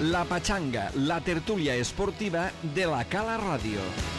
La Pachanga, la tertúlia esportiva de la Cala Ràdio.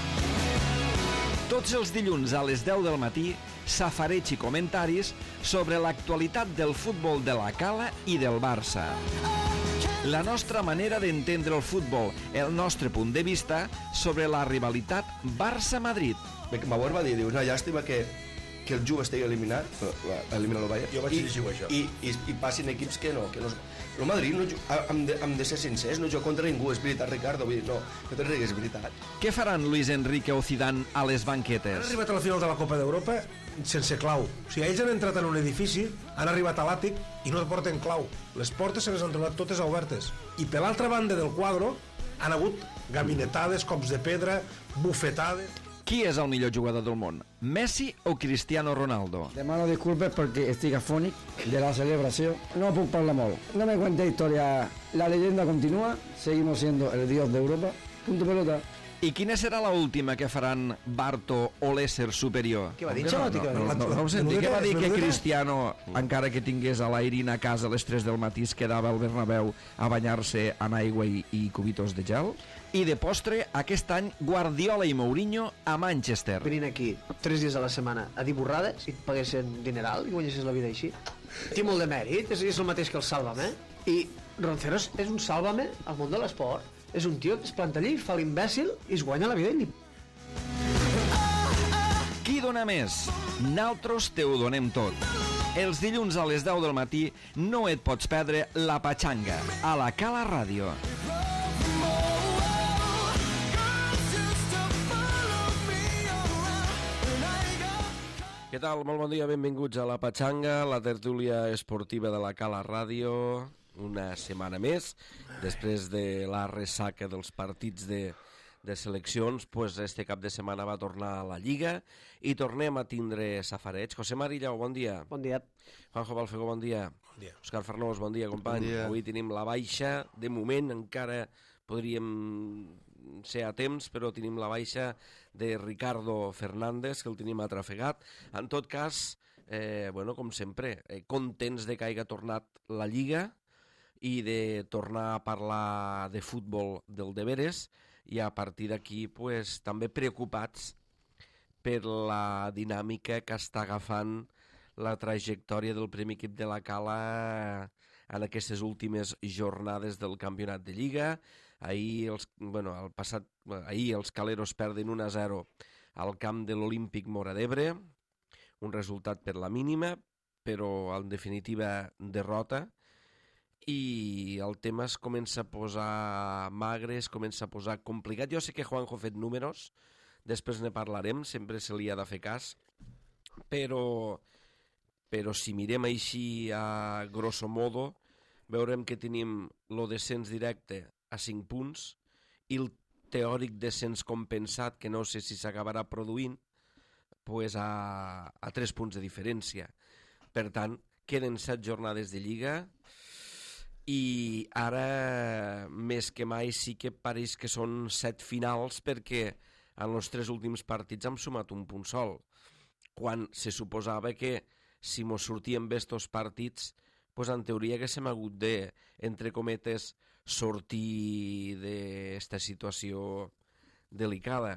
Tots els dilluns a les 10 del matí, safareig i comentaris sobre l'actualitat del futbol de la Cala i del Barça. La nostra manera d'entendre el futbol, el nostre punt de vista sobre la rivalitat Barça-Madrid. Bauer va dir, una llàstima que el Juve estigui eliminat, eliminar el Bayern, jo vaig llegir això. I passin equips que no. El Madrid, hem de ser sincers, no juga contra ningú, és veritat, Ricardo, vull dir, no te rigues, és veritat. Què faran Luis Enrique o Zidane a les banquetes? Han arribat a la final de la Copa d'Europa sense clau. O sigui, ells han entrat en un edifici, han arribat a l'àtic i no porten clau. Les portes se les han trobat totes obertes. I per l'altra banda del quadre han hagut gabinetades, cops de pedra, bufetades. Qui és el millor jugador del món? Messi o Cristiano Ronaldo? Demano disculpes perquè estic afònic de la celebració. No puc parlar molt. No me cuente historia. La leyenda continúa. Seguimos siendo el dios de Europa. Punto pelota. I quina serà l'última que faran Barto o l'ésser superior? Què va dir? No ho senti. Què va dir que Cristiano, encara que tingués a l'Airin a casa a les 3 del matí, es quedava al Bernabéu a banyar-se en aigua i cubitos de gel? I de postre, aquest any, Guardiola i Mourinho a Manchester. Venint aquí 3 dies a la setmana a dir borrades i et paguessin dineral i guanyessis la vida així. Té molt de mèrit, és el mateix que el Sálvame. I Ronceros és un Sálvame al món de l'esport. És un tio que es planta allí, fa l'imbècil i es guanya la vida i Qui dona més? Naltros te ho donem tot. Els dilluns a les 10 del matí no et pots perdre La Pachanga a la Cala Ràdio. Què tal? Molt bon dia, benvinguts a La Pachanga, la tertúlia esportiva de la Cala Ràdio. Una setmana més, després de la ressaca dels partits de seleccions, pues este cap de setmana va tornar a la Lliga i tornem a tindre safareig. José Marillau, bon dia. Bon dia. Juanjo Balfego, bon dia. Bon dia. Òscar Farnós, bon dia, company. Bon dia. Avui tenim la baixa, de moment encara podríem ser a temps, però tenim la baixa de Ricardo Fernández, que el tenim atrafegat. En tot cas, com sempre, contents de que hagi tornat la Lliga i de tornar a parlar de futbol del deberes, i a partir d'aquí pues, també preocupats per la dinàmica que està agafant la trajectòria del primer equip de la Cala en aquestes últimes jornades del campionat de Lliga. Ahir els caleros perden 1-0 al camp de l'Olímpic Móra d'Ebre, un resultat per la mínima, però en definitiva derrota, i el tema es comença a posar magre, es comença a posar complicat. Jo sé que Juanjo ha fet números, després ne parlarem, sempre se li ha de fer cas, però si mirem així a grosso modo, veurem que tenim el descens directe a 5 punts i el teòric descens compensat, que no sé si s'acabarà produint, pues a 3 punts de diferència. Per tant, queden 7 jornades de Lliga, i ara més que mai sí que pareix que són 7 finals, perquè en els 3 últims partits hem sumat un punt sol, quan se suposava que si mos sortíem bé estos partits, pues en teoria haguéssim hagut de, entre cometes, sortir d'esta situació delicada.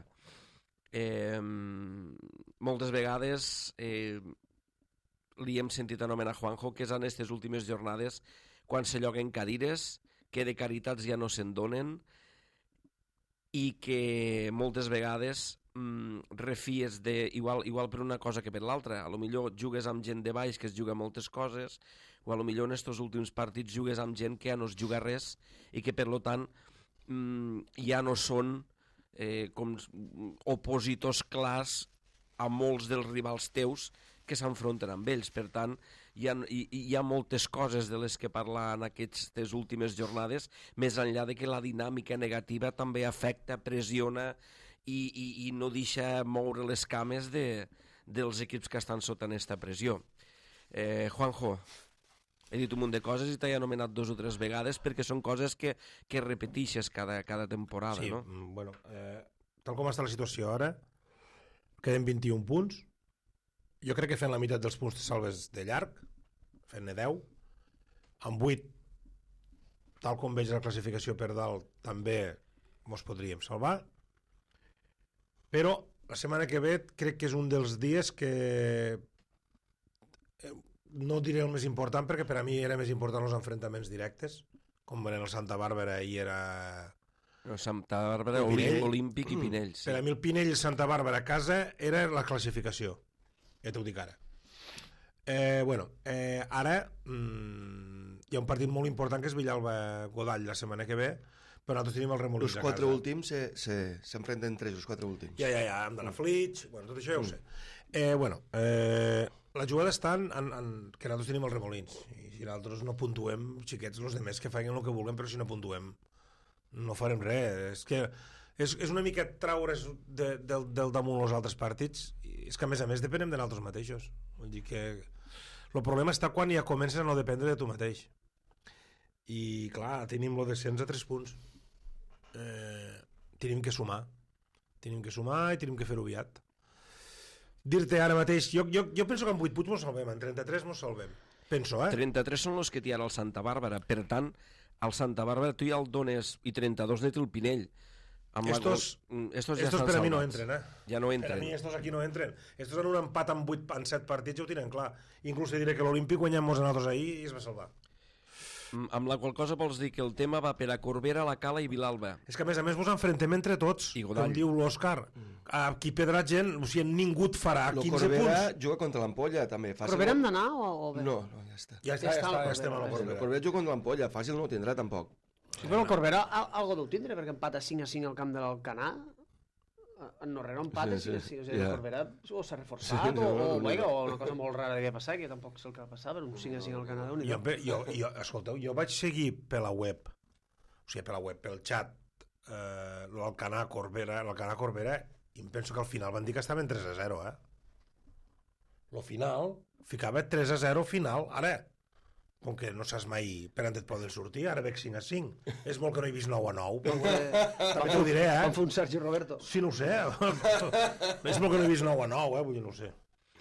Moltes vegades li hem sentit anomenar Juanjo que és en aquestes últimes jornades quan se lloguen cadires, que de caritats ja no se'n donen i que moltes vegades refies de igual per una cosa que per l'altra. A lo millor jugues amb gent de baix que es juga moltes coses, o a lo millor en estos últims partits jugues amb gent que ja no es juga res i que per lo tant ja no són com opositors clars a molts dels rivals teus que s'enfronten amb ells. Per tant, hi ha moltes coses de les que parlar en aquestes últimes jornades, més enllà de que la dinàmica negativa també afecta, pressiona i no deixa moure les cames dels equips que estan sota aquesta pressió. Juanjo, he dit un munt de coses i t'he anomenat 2 o 3 vegades perquè són coses que repeteixes cada temporada, sí, no? Bueno, tal com està la situació ara, queden 21 punts. Jo crec que fent la meitat dels punts te salves de llarg, fent-ne 10, amb 8 tal com veig la classificació per dalt, també mos podríem salvar. Però la setmana que ve crec que és un dels dies que no diré el més important, perquè per a mi era més important els enfrontaments directes, com eren el Santa Bàrbara i era... Santa Bàrbara, Olímpic i Pinell. Sí. Per a mi el Pinell i Santa Bàrbara a casa era la classificació. Ja t'ho dic ara. Ara hi ha un partit molt important que és Villalba-Godall la setmana que ve, però nosaltres tenim el Remolins a casa. Els 4 últims s'enfrenten entre ells, els 4 últims. Ja, hem d'anar a Flitx, tot això ja ho sé. La jugada està en que nosaltres tenim el Remolins, i si nosaltres no puntuem, xiquets, els demés que facin el que vulguem, però si no puntuem no farem res. És que és una mica traure's del damunt els altres partits, i és que a més depenem de nosaltres mateixos. Vull dir que el problema està quan ja comences a no dependre de tu mateix. I clar, tenim el descens a 3 punts. Tenim que sumar i tenim que fer-ho aviat. Dir-te ara mateix, jo penso que amb 8 punts mos salvem, en 33 mos salvem, penso, 33 són els que té ara el Santa Bàrbara, per tant al Santa Bàrbara tu ja el dones i 32 net el Pinell. Estos per a mi no entren, Ja no entren. Per a mi estos aquí no entren. Estos en un empat amb 7 partits ja ho tenen clar. Inclús te diré que l'Olímpic guanyem-nos a nosaltres ahir i es va salvar. Amb la qual cosa vols dir que el tema va per a Corbera, la Cala i Vilalba. És que a més vos enfrentem entre tots, com diu l'Òscar. Aquí pedra gent, o sigui, ningú et farà 15 punts. Corbera juga contra l'Ampolla, també. Corbera hem d'anar o bé? No, ja està. Ja estem a la Corbera. Corbera juga contra l'Ampolla, fàcil no ho tindrà tampoc. Sí, però el Corbera algo deu tindre, perquè empata 5-5 al camp de l'Alcanar. En Norrero empata 5-5. O sigui, el Corbera o s'ha reforçat o una cosa molt rara devia passar, que tampoc sé el que va passar, però un 5-5 al Alcanar. Escolteu, jo vaig seguir per la web, pel xat, l'Alcanar Corbera, i em penso que al final van dir que estaven 3-0, Lo final ficava 3-0 final, ara... Com que no saps mai per on et poden sortir, ara veig 5-5. És molt que no he vist 9-9, però també t'ho diré, Com fer un Sergi Roberto. Sí, no ho sé. És molt que no he vist 9-9, vull dir, no ho sé.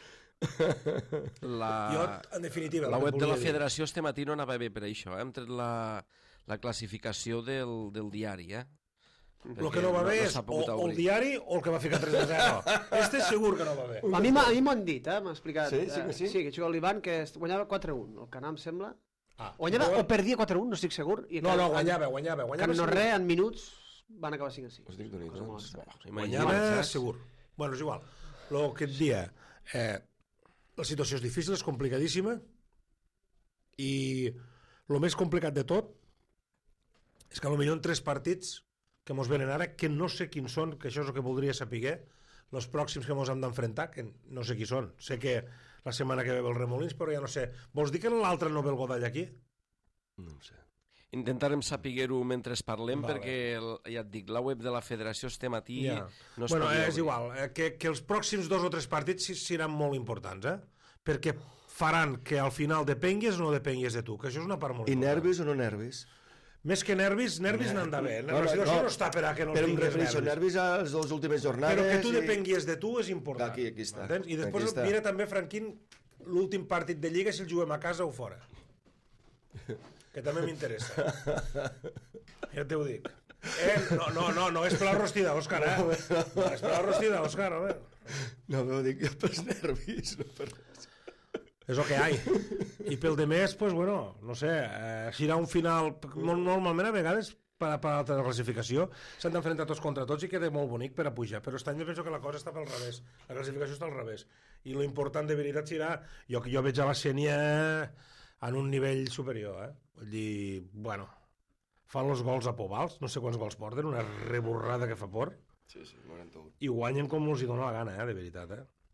Jo, en definitiva... La web de la federació este matí no anava bé per això, Hem tret la classificació del diari, El que no va bé és o el diari o el que va ficar 3-0. Este segur que no va bé. A mi m'ho han dit, m'ha explicat. Sí, que juga l'Ivan, que guanyava 4-1. El Canà, em sembla... Guanyava o perdia 4-1, no estic segur. No, guanyava. Que no res, en minuts van acabar 5-5. Guanyava segur. Bueno, és igual. El que et dia, la situació és difícil, és complicadíssima, i el més complicat de tot és que potser en 3 partits que mos venen ara, que no sé quins són, que això és el que voldria saber, els pròxims que mos hem d'enfrontar, que no sé qui són. Sé que la setmana que ve el Remolins, però ja no sé. Vols dir que l'altre no ve el Godall aquí? No ho sé. Intentarem saber-ho mentre parlem, perquè, ja et dic, la web de la federació este matí no es pot veure. És igual, que els pròxims 2 o 3 partits seran molt importants, perquè faran que al final depengues o no depengues de tu, que això és una part molt important. I nervis o no nervis? Més que nervis n'han d'haver. La situació no està per a que no tinguis nervis. Nervis a les 2 últimes jornades... Però que tu depenguis de tu és important. Aquí està. I després mira també, Franquín, l'últim partit de Lliga, si el juguem a casa o fora. Que també m'interessa. Ja t'ho dic. No és per la rostida, Òscar, No és per la rostida, Òscar, No, ho dic jo pels nervis, no per res. És el que hi ha. I pel de més, pues, bueno, no sé, serà un final... Normalment, a vegades, per a la classificació, s'han d'enfrontar tots contra tots i queda molt bonic per a pujar, però aquest any jo penso que la cosa està pel revés. La classificació està al revés. I l'important de veritat serà... Jo veig a la Xènia en un nivell superior, Vull dir, bueno, fan els gols a Pobals, no sé quants gols porten, una reborrada que fa por. Sí, 91. I guanyen com els hi dona la gana, de veritat,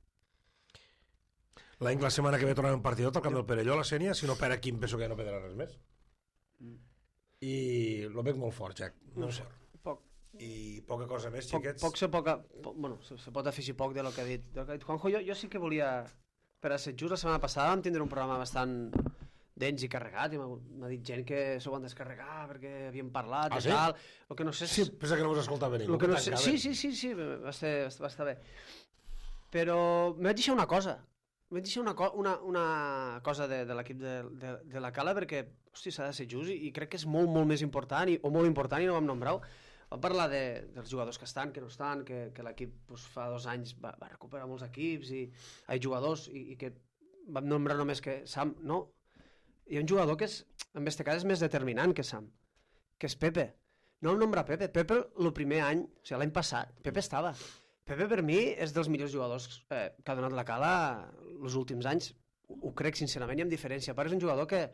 La setmana que ve tornarem un partidot al camp del Perelló, la Sènia, si no per aquí em penso que no perdrà res més. I lo veig molt fort, Jack. Molt fort. I poca cosa més, xiquets. Se pot afegir poc de lo que ha dit Juanjo. Jo sí que volia, per a ser just, la setmana passada vam tindre un programa bastant dens i carregat, i m'ha dit gent que s'ho van descarregar perquè havien parlat i tal. El que no sé... Sí, pensa que no us escoltava ningú. Sí, va estar bé. Però m'he vaig deixar una cosa. vaig deixar una cosa de l'equip de la Cala perquè, hòstia, s'ha de ser just i crec que és molt, molt més important o molt important i no vam nombrar-ho. Vam parlar dels jugadors que estan, que no estan, que l'equip fa 2 anys va recuperar molts equips jugadors i que vam nombrar només que Sam, no. Hi ha un jugador que en este cas és més determinant que Sam, que és Pepe. No vam nombrar Pepe. Pepe el primer any, o sigui l'any passat, Pepe estava. Pepe per mi és dels millors jugadors que ha donat la Cala els últims anys, ho crec sincerament i amb diferència. A part és un jugador que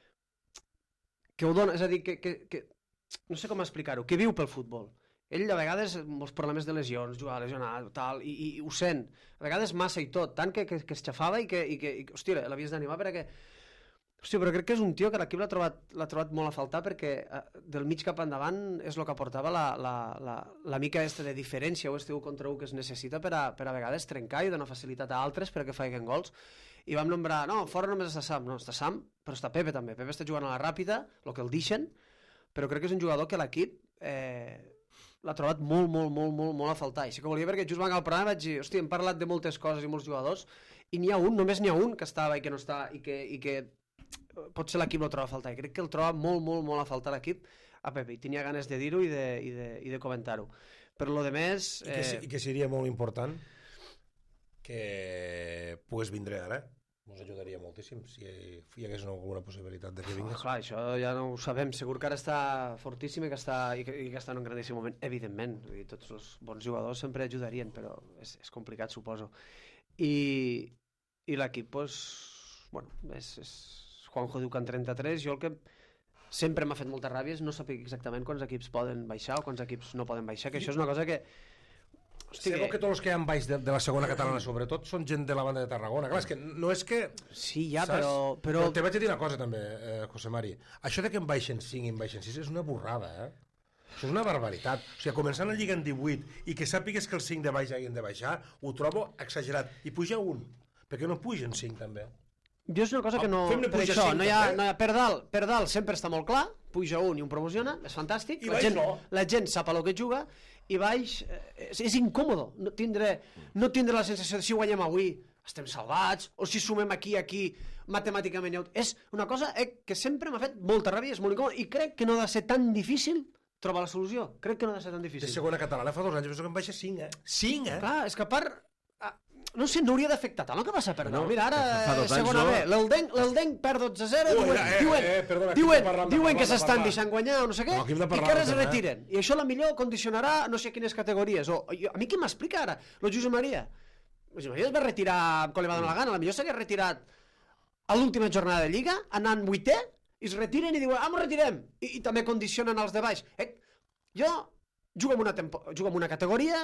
ho dona, és a dir, que no sé com explicar-ho, que viu pel futbol. Ell a vegades molts problemes de lesions, jugar lesionat, tal, i ho sent. A vegades massa i tot, tant que es xafava i que hòstia, l'havies d'animar perquè... Hòstia, però crec que és un tio que l'equip l'ha trobat molt a faltar perquè del mig cap endavant és el que aportava la mica de diferència o 1 contra 1 que es necessita per a vegades trencar i donar facilitat a altres perquè facin gols. I vam nombrar, no, fora només està Sam, no, està Sam, però està Pepe també. Pepe està jugant a la ràpida, el que el deixen, però crec que és un jugador que l'equip l'ha trobat molt a faltar. I sí que volia perquè just van al programa vaig dir, hòstia, hem parlat de moltes coses i molts jugadors i només n'hi ha un que estava i que no està i que potser l'equip el troba a faltar i crec que el troba molt a faltar l'equip a Pepe i tenia ganes de dir-ho i de comentar-ho, però lo de més i que seria molt important que pogués vindre ara, ens ajudaria moltíssim si hi hagués alguna possibilitat de que vingués. Clar, això ja no ho sabem, segur que ara està fortíssim i que està en un grandíssim moment, evidentment, tots els bons jugadors sempre ajudarien, però és complicat, suposo. I l'equip, doncs, bueno, Juanjo diu que en 33, jo el que sempre m'ha fet molta ràbia és no saber exactament quants equips poden baixar o quants equips no poden baixar, que això és una cosa que... Segur que tots els que hi ha baix de la segona catalana, sobretot, són gent de la banda de Tarragona. Clar, és que no és que... Sí, ja, però te vaig a dir una cosa també, José Mari. Això de que en baixen 5 i en baixen 6 és una borrada, Això és una barbaritat. O sigui, començant la Lliga en 18 i que sàpigues que els 5 de baix hagin de baixar, ho trobo exagerat. I puja un. Per què no pugen 5 també? Jo és una cosa que no... Per això, no hi ha per dalt sempre està molt clar, puja un i un promociona, és fantàstic, la gent sap a lo que juga, i baix és incòmodo no tindre la sensació de si guanyem avui estem salvats, o si sumem aquí matemàticament. És una cosa que sempre m'ha fet molta ràbia, és molt incòmode, i crec que no ha de ser tan difícil trobar la solució, crec que no ha de ser tan difícil. De segona catalana fa 2 anys, penso que em baixa 5, 5, Clar, és que a part... No sé, no hauria d'afectar tant el que passa per dalt. Mira, ara, segona B, l'Eldenc perd 12-0, diuen que s'estan deixant guanyar o no sé què, i que ara es retiren. I això potser condicionarà no sé quines categories. A mi qui m'explica ara? Lo Josep Maria. Josep Maria es va retirar quan li va donar la gana, potser s'hagués retirat a l'última jornada de Lliga, anant 8è, i es retiren i diuen, m'ho retirem, i també condicionen els de baix. Jo jugo en una categoria,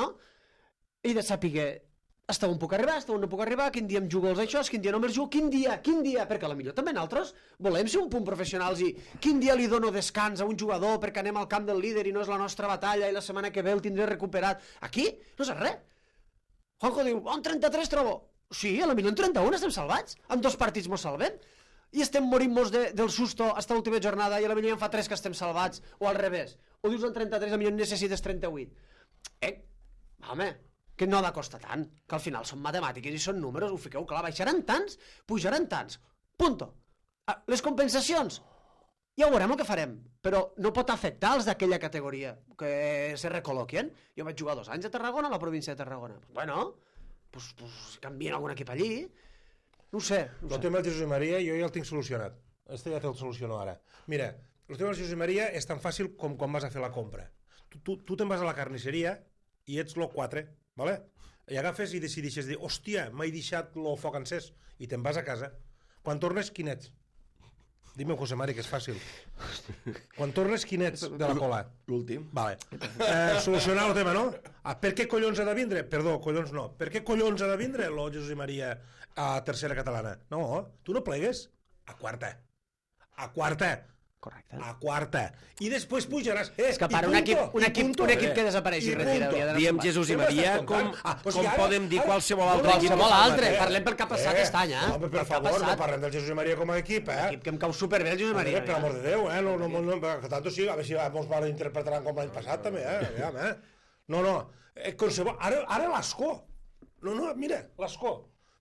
i de saber hasta on puc arribar, hasta on no puc arribar, quin dia em jugo els això, quin dia no me'ls jugo, quin dia, perquè potser també nosaltres volem ser un punt professionals i quin dia li dono descans a un jugador perquè anem al camp del líder i no és la nostra batalla i la setmana que ve el tindré recuperat. Aquí no és res. Juanjo diu, en 33 trobo. Sí, potser en 31 estem salvats, en 2 partits mos salvem i estem morint-nos del susto hasta l'última jornada i potser en fa 3 que estem salvats, o al revés. O dius en 33, potser necessites 38. Home, que no ha de costar tant, que al final són matemàtiques i són números, ho fiqueu clar, baixaran tants, pujaran tants, punto. Les compensacions, ja veurem el que farem, però no pot afectar els d'aquella categoria que se recol·loquien. Jo vaig jugar 2 anys a Tarragona, a la província de Tarragona. Bueno, pues canvien algun equip allí, no ho sé. El tema del Jesús Maria jo ja el tinc solucionat. Este ja te'l soluciono ara. Mira, el tema del Jesús Maria és tan fàcil com quan vas a fer la compra. Tu te'n vas a la carnisseria i ets lo 4, vale? I agafes i decideixes dir, hòstia, m'he deixat el foc encès, i te'n vas a casa. Quan tornes, quin ets? Dime, José Mari, que és fàcil. Quan tornes, quin ets de la cola? L'últim. Vale. Solucionar el tema, no? Per què collons ha de vindre? Perdó, collons no. Per què collons ha de vindre el Jesús i Maria a tercera catalana? No, tu no plegues a quarta. A quarta. Correcte. A quarta. I després pujaràs. És que per un equip que desapareix i retira. Diem Jesús i Maria com podem dir qualsevol altre equip. Qualsevol altre. Parlem pel que ha passat aquest any, No, per favor, no parlem del Jesús i Maria com a equip, Un equip que em cau superbé el Jesús i Maria. Per amor de Déu, que tanto sí, a veure si ens malinterpretaran com l'any passat, també, No. Ara l'Ascó. No, mira, l'Ascó.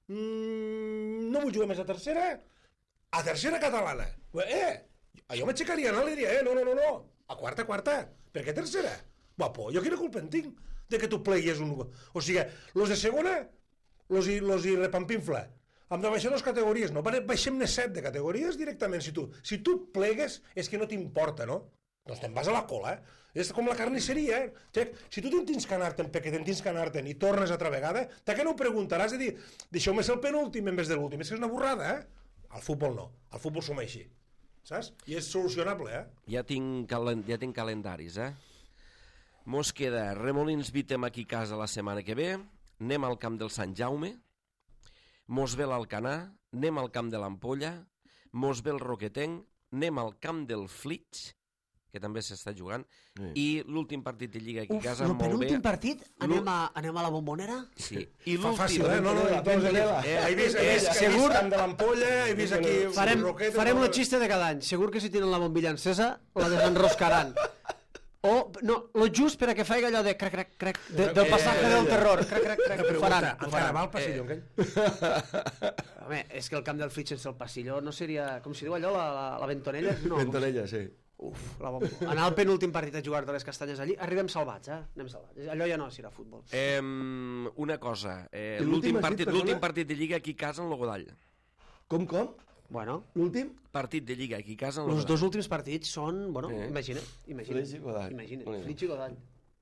no vull jugar més a tercera catalana. Jo m'aixecaria, no? Li diria, no, a quarta. Per què tercera? Guapo, jo quina culpa en tinc de que tu pleguis un... O sigui, los de segona, los hi repampinfla. Hem de baixar 2 categories, no? Baixem-ne 7 de categories directament. Si tu plegues, és que no t'importa, no? Doncs te'n vas a la cola, És com la carnisseria, Si tu tens que anar-te'n perquè tens que anar-te'n i tornes altra vegada, de què no ho preguntaràs de dir, deixeu-me ser el penúltim en vez de l'últim? És que és una borrada, Al futbol no. Al futbol som així. Saps? I és solucionable, Ja tinc calendaris, Mos queda Remolins Vítem aquí a casa la setmana que ve, anem al camp del Sant Jaume, mos ve l'Alcanar, anem al camp de l'Ampolla, mos ve el Roquetenc, anem al camp del Flix, que també s'està jugant, i l'últim partit de Lliga aquí a casa, molt bé. El penúltim partit, anem a la Bombonera? Sí. I fa fàcil, No, he vist camp de l'Ampolla, he vist aquí farem el xiste de cada any. Segur que si tenen la bombilla encesa, la desenroscaran. O, no, lo just per a que faig allò de crac, del passatge del terror. Crac, ho faran. Encara va al passillo, aquell? Home, és que el camp del Flix sense el passillo no seria, com si diu allò, la Ventonella? No, Ventonella, sí. Anar al penúltim partit a jugar de les castanyes allí, arribem salvats, Anem salvats. Allò ja no serà futbol. Una cosa, l'últim partit de Lliga aquí a casa en Logodall. Com? Bueno, l'últim partit de Lliga aquí a casa en els Logodall. dos últims partits són, imagina't. Flix i Godall. Flix i Godall.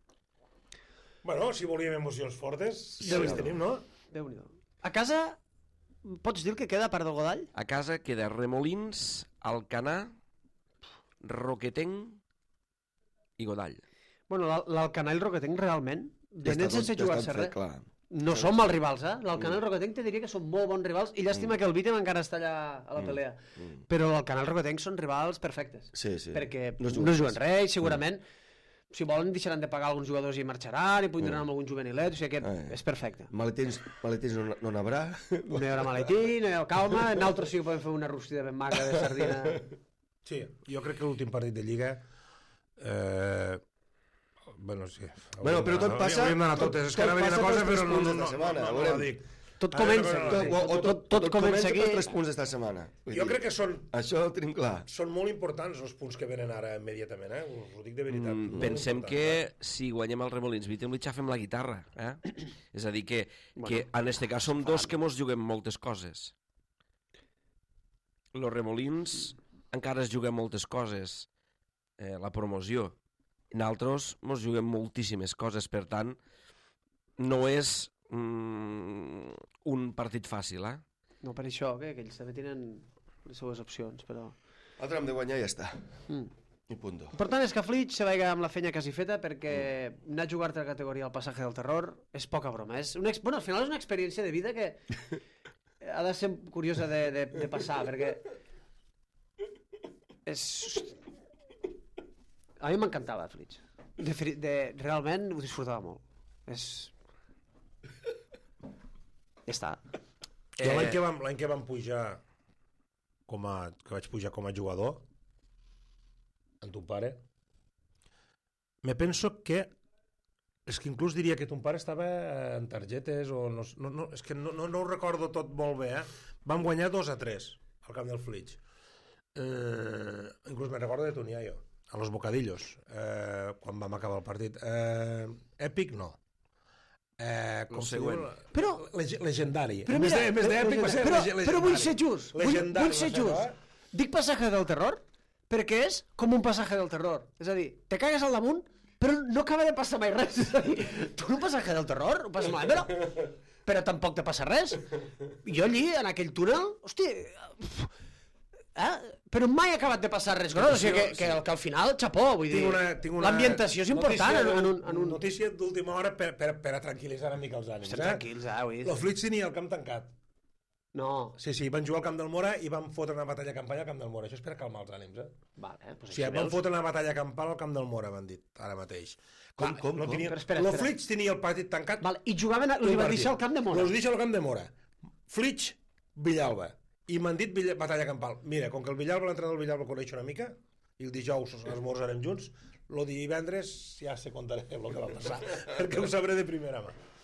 Bueno, si volíem emocions fortes, ja les tenim, no? Déu-n'hi-do. A casa, pots dir que queda a part del Godall? A casa queda Remolins, Alcanar, Roquetenc i Godall. Bueno, l'Alcanar i el Roquetenc realment venen sense jugar-se res. Clar. No són mal rivals, L'Alcanar i el Roquetenc te diria que són molt bons rivals i llàstima que el Vítem encara està allà a la pelea. Però l'Alcanar i el Roquetenc són rivals perfectes. Sí. Perquè no juguen res i segurament si volen deixaran de pagar alguns jugadors i marxaran i podran amb algun juvenilet, o sigui que és perfecte. Maletins no n'haurà. No hi haurà maletí, no hi haurà calma, nosaltres sí que podem fer una rostida ben maca de sardina. Sí, jo crec que l'últim partit de Lliga bueno, sí. Bueno, però tot passa... Hauríem d'anar totes. És que ara ve una cosa, però no la dic. Tot comença. Tot comença aquí. 3 punts d'esta setmana. Jo crec que són... Això ho tenim clar. Són molt importants els punts que venen ara immediatament, Us ho dic de veritat. Pensem que si guanyem el Remolins Vítem li xafem la guitarra, És a dir, que en este cas som dos que mos juguem moltes coses. Los Remolins encara es juguem moltes coses. La promoció. Nosaltres mos juguem moltíssimes coses, per tant, no és un partit fàcil, No, per això, que ells també tenen les seues opcions, però... L'altre hem de guanyar i ja està. I punto. L'important és que Flix se vaiga amb la feina quasi feta perquè anar a jugar-te a la categoria del passatge del terror és poca broma. Bueno, al final és una experiència de vida que ha de ser curiosa de passar, perquè és... A mi m'encantava Flix. Realment ho disfrutava molt. Ja està. Jo l'any que vam pujar que vaig pujar com a jugador amb ton pare, me penso que és que inclús diria que ton pare estava en targetes o no, és que no ho recordo tot molt bé, Vam guanyar 2-3 al camp del Flix. Inclús me recordo de Tonià jo a los bocadillos quan vam acabar el partit. Èpic no, com següent, però legendari. Però mira, però vull ser just, dic passatge del terror perquè és com un passatge del terror, és a dir, te cagues al damunt però no acaba de passar mai res, és a dir, tu en un passatge del terror ho passes malament, però tampoc te passa res. Jo allí en aquell túnel, però mai ha acabat de passar res gros, o sigui que al final, xapó, vull dir, l'ambientació és important en un... Notícia d'última hora per a tranquil·litzar una mica els ànims. Estem tranquils, vull dir. El Flix tenia el camp tancat. No. Sí, van jugar al camp del Mora i van fotre una batalla campanya al camp del Mora. Això és per a calmar els ànims, Vale, pues o sigui, van fotre una batalla campal al camp del Mora, m'han dit, ara mateix. Com? El Flix tenia el partit tancat. I jugaven, els va deixar al camp de Mora. Els deixa al camp de Mora. Flix, Villalba. I m'han dit batalla campal. Mira, com que l'entrenador del Villalba el coneix una mica, i el dijous esmorzarem junts, el divendres ja se contaré el que va passar, perquè ho sabré de primera mà.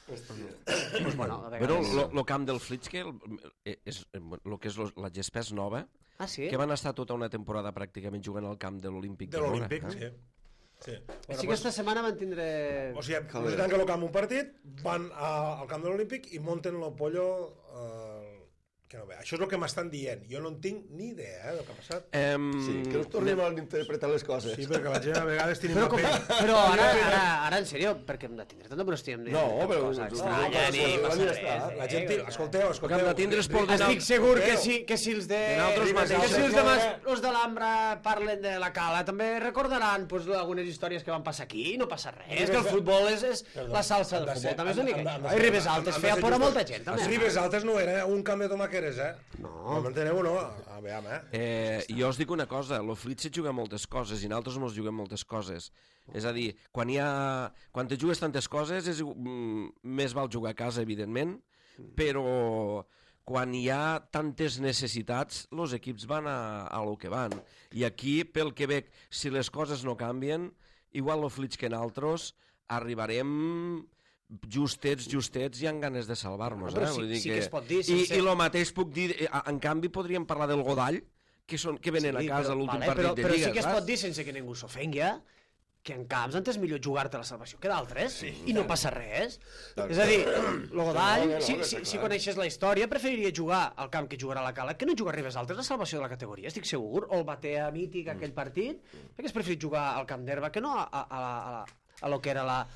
Pues bueno, a Però vegades... el camp del Flitske, el que és la gespa és nova, Ah, sí? que van estar tota una temporada pràcticament jugant al camp de l'Olímpic De Girona, l'Olímpic, eh? sí. Així que esta setmana van tindre... O sigui, necessiten que el camp un partit, van al camp de l'Olímpic i monten el pollo... que no ve. Això és el que m'estan dient. Jo no en tinc ni idea, del que ha passat. Sí, que no tornem a interpretar les coses. Sí, perquè la gent a vegades tenim Però, la pell. però ara, en sèrio, perquè hem de tindre tant, però estem... No, però... cosa estranya, ni passa res. La gent, escolteu. Camp de tindre es pot anar... Estic segur que si els de... Nosaltres els de l'Ambra parlen de la Cala, també recordaran pues, algunes històries que van passar aquí, no passa res, que el futbol és la salsa del futbol, també és una mica... I Ribes Altes feia por a molta gent, també. Els Ribes Altes no era un camp de tomaqueres, No. M'enteneu o no? A veure, Jo us dic una cosa, el Flitske juga moltes coses i nosaltres mos juguem moltes coses. És a dir, quan te jugues tantes coses, més val jugar a casa, evidentment, però quan hi ha tantes necessitats, els equips van a lo que van. I aquí, pel que veig, si les coses no canvien, igual el Flitske que nosaltres arribarem... justets, i han ganes de salvar-nos. Però sí que es pot dir. I el mateix puc dir, en canvi podríem parlar del Godall, que venen a casa l'últim partit de Lliga. Però sí que es pot dir, sense que ningú s'ofengui, que en camps antes millor jugar-te la salvació que d'altres, i no passa res. És a dir, el Godall, si coneixes la història, preferiria jugar al camp que jugar a la Cala que no jugar a Ribes Altes la salvació de la categoria, estic segur. O el Batea mític, aquell partit, perquè has preferit jugar al camp d'herba que no a lo que era la...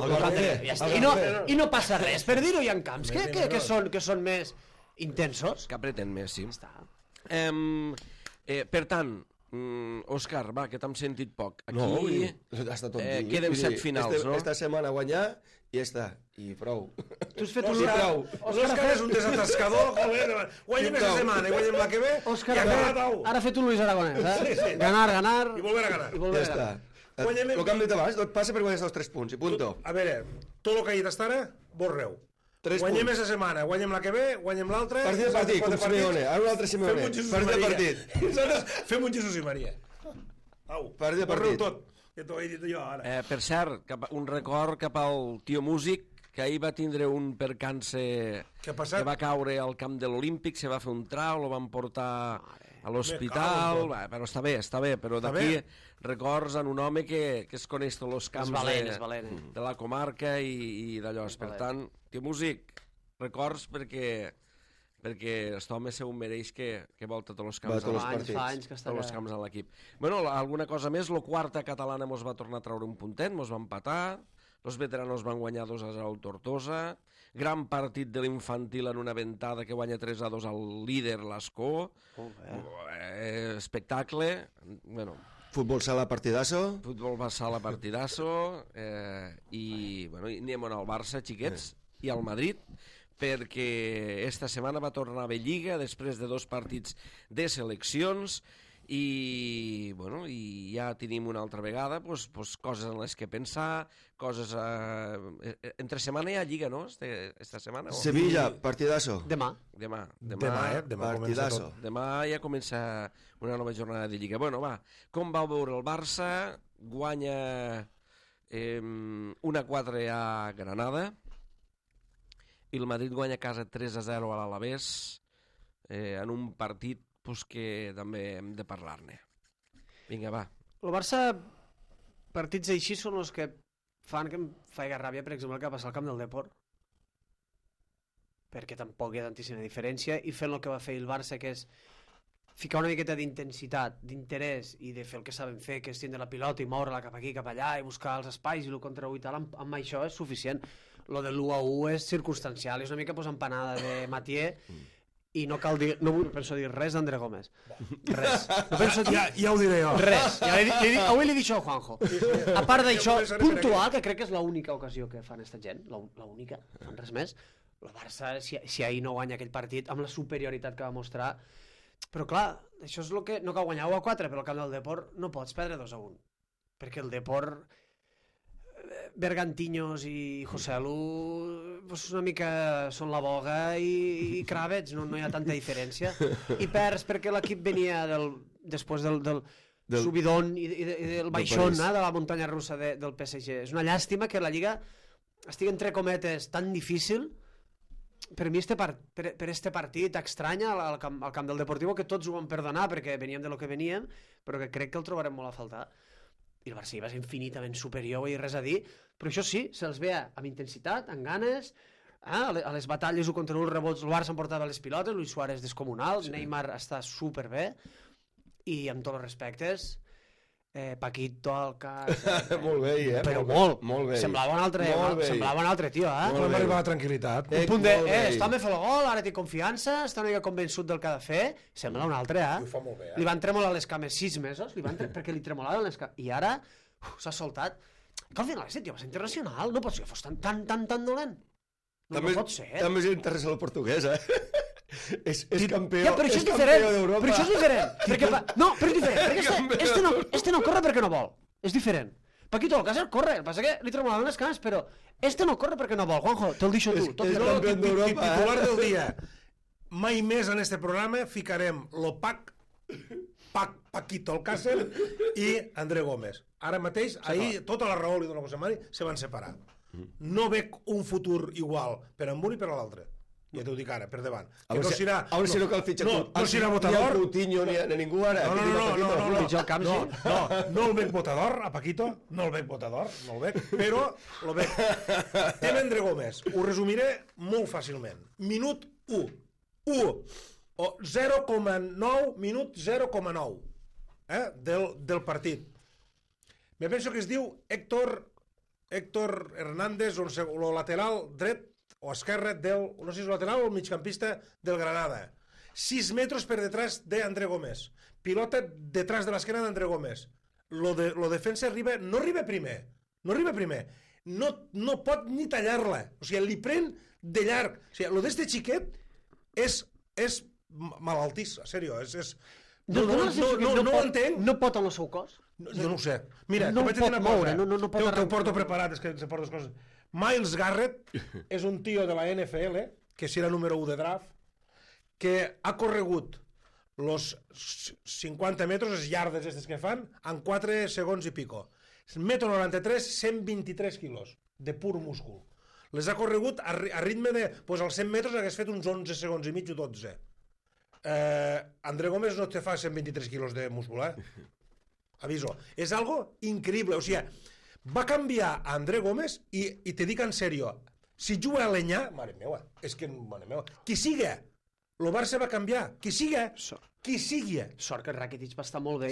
I no passa res per dir-ho, hi ha camps que són més intensos. Que apreten més, sí. Està. Per tant, Òscar, va, que t'hem sentit poc. Aquí queden 7 finals, no? Esta setmana guanyar i està. I prou. Tu has fet un... Òscar és un desatascador, joder. Guanyem aquesta setmana i guanyem la que ve. Òscar ara ha fet un Luis Aragonès, eh? Ganar. I volver a ganar. Ja està. El que hem dit abans, tot passa per guanyar els 3 punts, i punto. A veure, tot el que ha dit hasta ara, borreu. Guanyem aquesta setmana, guanyem la que ve, guanyem l'altra... Partit de partit, com Simeone. Ara un altre Simeone. Partit de partit. Nosaltres fem un Jesús i Maria. Au, partit de partit. borreu tot. Que t'ho he dit jo ara. Per cert, un record cap al tio músic, que ahir va tindre un percance que va caure al camp de l'Olímpic, se va fer un trau, el van portar a l'hospital, però està bé, però d'aquí records en un home que es coneix tots els camps de la comarca i d'allò. Per tant, tio músic, records perquè aquest home segur mereix que volta tots els camps a l'equip. Bueno, alguna cosa més, la quarta catalana mos va tornar a treure un puntet, mos va empatar, els veteranos van guanyar 2-0 al Tortosa, gran partit de l'infantil en una ventada que guanya 3-2 al líder l'Escó, espectacle, bueno... Futbol sala partidasso. I anem al Barça, xiquets, i al Madrid, perquè esta setmana va tornar a haver Lliga després de 2 partits de seleccions i ja tenim una altra vegada coses en les que pensar, coses... Entre setmana hi ha Lliga, no? Esta setmana? Sevilla, partidasso. Demà, partidasso. Demà ja comença una nova jornada de Lliga. Bueno, va, com va veure el Barça? Guanya 1-4 a Granada i el Madrid guanya a casa 3-0 a l'Alavés en un partit que també hem de parlar-ne. Vinga, va. El Barça, partits així són els que fan que em faci ràbia, per exemple, el que va passar al camp del Depor, perquè tampoc hi ha tantíssima diferència, i fent el que va fer el Barça, que és ficar una miqueta d'intensitat, d'interès, i de fer el que saben fer, que és tindre la pilota i moure-la cap aquí, cap allà, i buscar els espais, i el contra 1 i tal, amb això és suficient. Lo de l'1-1 és circumstancial, és una mica empanada de Mathieu, i no cal dir, no penso dir res d'André Gómez. Res. No penso dir... Ja ho diré jo. Res. Avui li he dit això a Juanjo. A part d'això, puntual, que crec que és l'única ocasió que fan esta gent, l'única, fan res més, el Barça, si ahir no guanya aquell partit, amb la superioritat que va mostrar, però clar, això és el que... No cal guanyar 1-4, però al camp del Depor no pots perdre 2-1. Perquè el Depor... Bergantiños i Joselu una mica són la boga i Kravets, no hi ha tanta diferència, i perds perquè l'equip venia després del subidón i del baixón de la muntanya russa del PSG. És una llàstima que la Lliga estic entre cometes tan difícil. Per mi per este partit estranya al camp del Deportivo, que tots ho van perdonar perquè veníem de lo que veníem, però que crec que el trobarem molt a faltar. I el Barça va ser infinitament superior i res a dir, però això sí, se'ls ve amb intensitat, amb ganes, a les batalles o contra els rebots el Barça emportava les pilotes, Luis Suárez descomunal, Neymar està superbé, i amb tots els respectes, Paquito, Alcácer... Molt bé, però molt bé. Semblava un altre tio, Vam arribar a la tranquil·litat. Un punt de, està me fa el gol, ara té confiança, està una mica convençut del que ha de fer, sembla un altre, Ho fa molt bé, Li van tremolar les cames 6 mesos, perquè li tremolaven les cames, i ara s'ha soltat. Que al final aquest tio va ser internacional, no pot ser que fos tan dolent. No pot ser. També és internacional portuguès, És campió, però això és campió diferent. Però això és diferent. No, però és diferent. Perquè este no corre perquè no vol. És diferent. Paquito Alcácer corre, el que passa que li tremolaven les cames, però este no corre perquè no vol. Juanjo, te'l deixo tu. És campió d'Europa, Titular del dia. Mai més en este programa ficarem l'Opac, Paquito Alcácer i André Gómez. Ara mateix, ahir, tota la raó li dona a José Mari, se van separar. No veig un futur igual per a un i per a l'altre. Ja t'ho dic ara, per davant. A veure si no cal fitxar no serà votador. Ni a Coutinho ni a ningú ara. No el veig votador, a Paquito, no el veig votador, no el veig, però el veig. Tema André Gómez, ho resumiré molt fàcilment. Minut 1. 0,9, minut 0,9 del partit. Me penso que es diu Héctor Hernández, o lateral dret o esquerre no sé si és lateral o el migcampista del Granada. 6 metres per detrás de André Gómez. Pilota detrás de l'esquena d'André Gómez. Lo defensa no arriba primer. No pot ni tallar-la. O sigui, li pren de llarg. O sigui, lo d'este xiquet és malaltís, a sèrio. No ho entenc. No pot amb el seu cos? Jo no ho sé. Mira, no pot moure, no pot arrencar. T'ho porto preparat, és que se portes coses. Miles Garrett és un tio de la NFL, que si era número 1 de draft, que ha corregut los 50 metres, les yardes aquestes que fan, en 4 segons i pico. 1,93 m, 123 quilos, de pur múscul. Les ha corregut a ritme de... Doncs als 100 metres hagués fet uns 11 segons i mig o 12. André Gómez no te fa 123 quilos de múscul, Aviso. És algo increïble, o sigui... Va canviar a André Gómez i te dic en sèrio, si juga a l'Enyà, mare meva, qui siga, el Barça va canviar, qui siga. Sort que Rakitic va estar molt bé,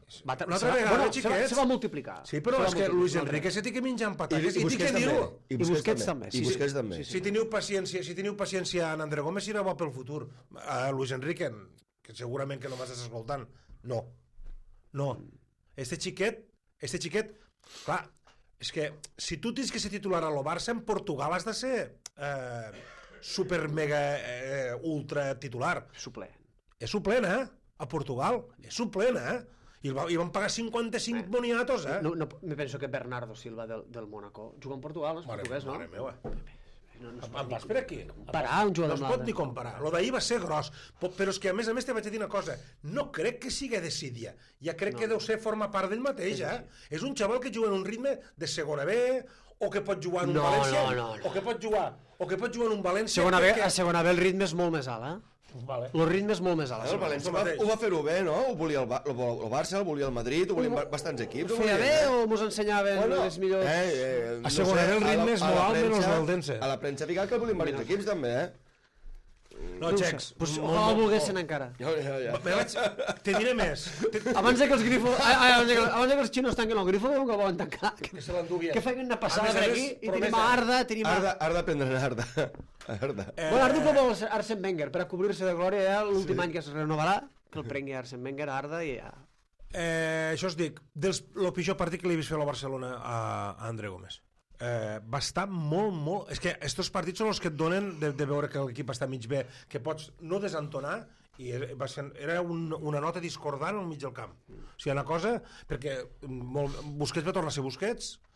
Se va multiplicar. Sí, però és que Luis Enrique se té que menjar amb patates, i té que dir-ho. I Busquets també. Si teniu paciència en André Gómez, serà bo pel futur. Luis Enrique, que segurament que no m'estàs escoltant, no. Este xiquet, clar, és que si tu tens que ser titular a lo Barça, en Portugal has de ser super mega ultra titular. Suplent. És suplent, a Portugal, és suplent, i van pagar 55 boniatos, No, me penso que Bernardo Silva del Mónaco juga en Portugal, no és portuguès, no? Mare meva. Em vas per aquí. Comparar un jugador amb l'altre. No es pot ni comparar. Lo d'ahir va ser gros. Però és que, a més te vaig dir una cosa. No crec que sigui de Síria. Ja crec que deu ser forma part d'ell mateix, És un xaval que juga en un ritme de segona B, o que pot jugar en un València, o que pot jugar en un València... A segona B el ritme és molt més alt, Vale. El ritme és molt més alt. El València ho va fer-ho bé, no? Ho volia el Barça, ho volia el Madrid, ho volien bastants equips. Ho feia bé o mos ensenyaven les millors... A segona B el ritme és molt alt menys el Valdense. A la premsa ficat que volien diversos equips també, No, Xecs. Ojalà ho volguessin encara. Te diré més. Abans que els xinos tanquen el grifo, que el volen tancar. Que se l'enduguien. Que feien una passada per aquí i tenim Arda, Arda prendran Arda. Bueno, Arda ho vol Arsène Wenger per a cobrir-se de glòria l'últim any que es renovarà, que el prengui Arsène Wenger a Arda i ja... Això us dic, el pitjor partit que li he vist fer a la Barcelona a André Gómez. Va estar molt... És que aquests partits són els que et donen de veure que l'equip està mig bé, que pots no desentonar, i era una nota discordant al mig del camp. O sigui, una cosa, perquè Busquets va tornar a ser Busquets,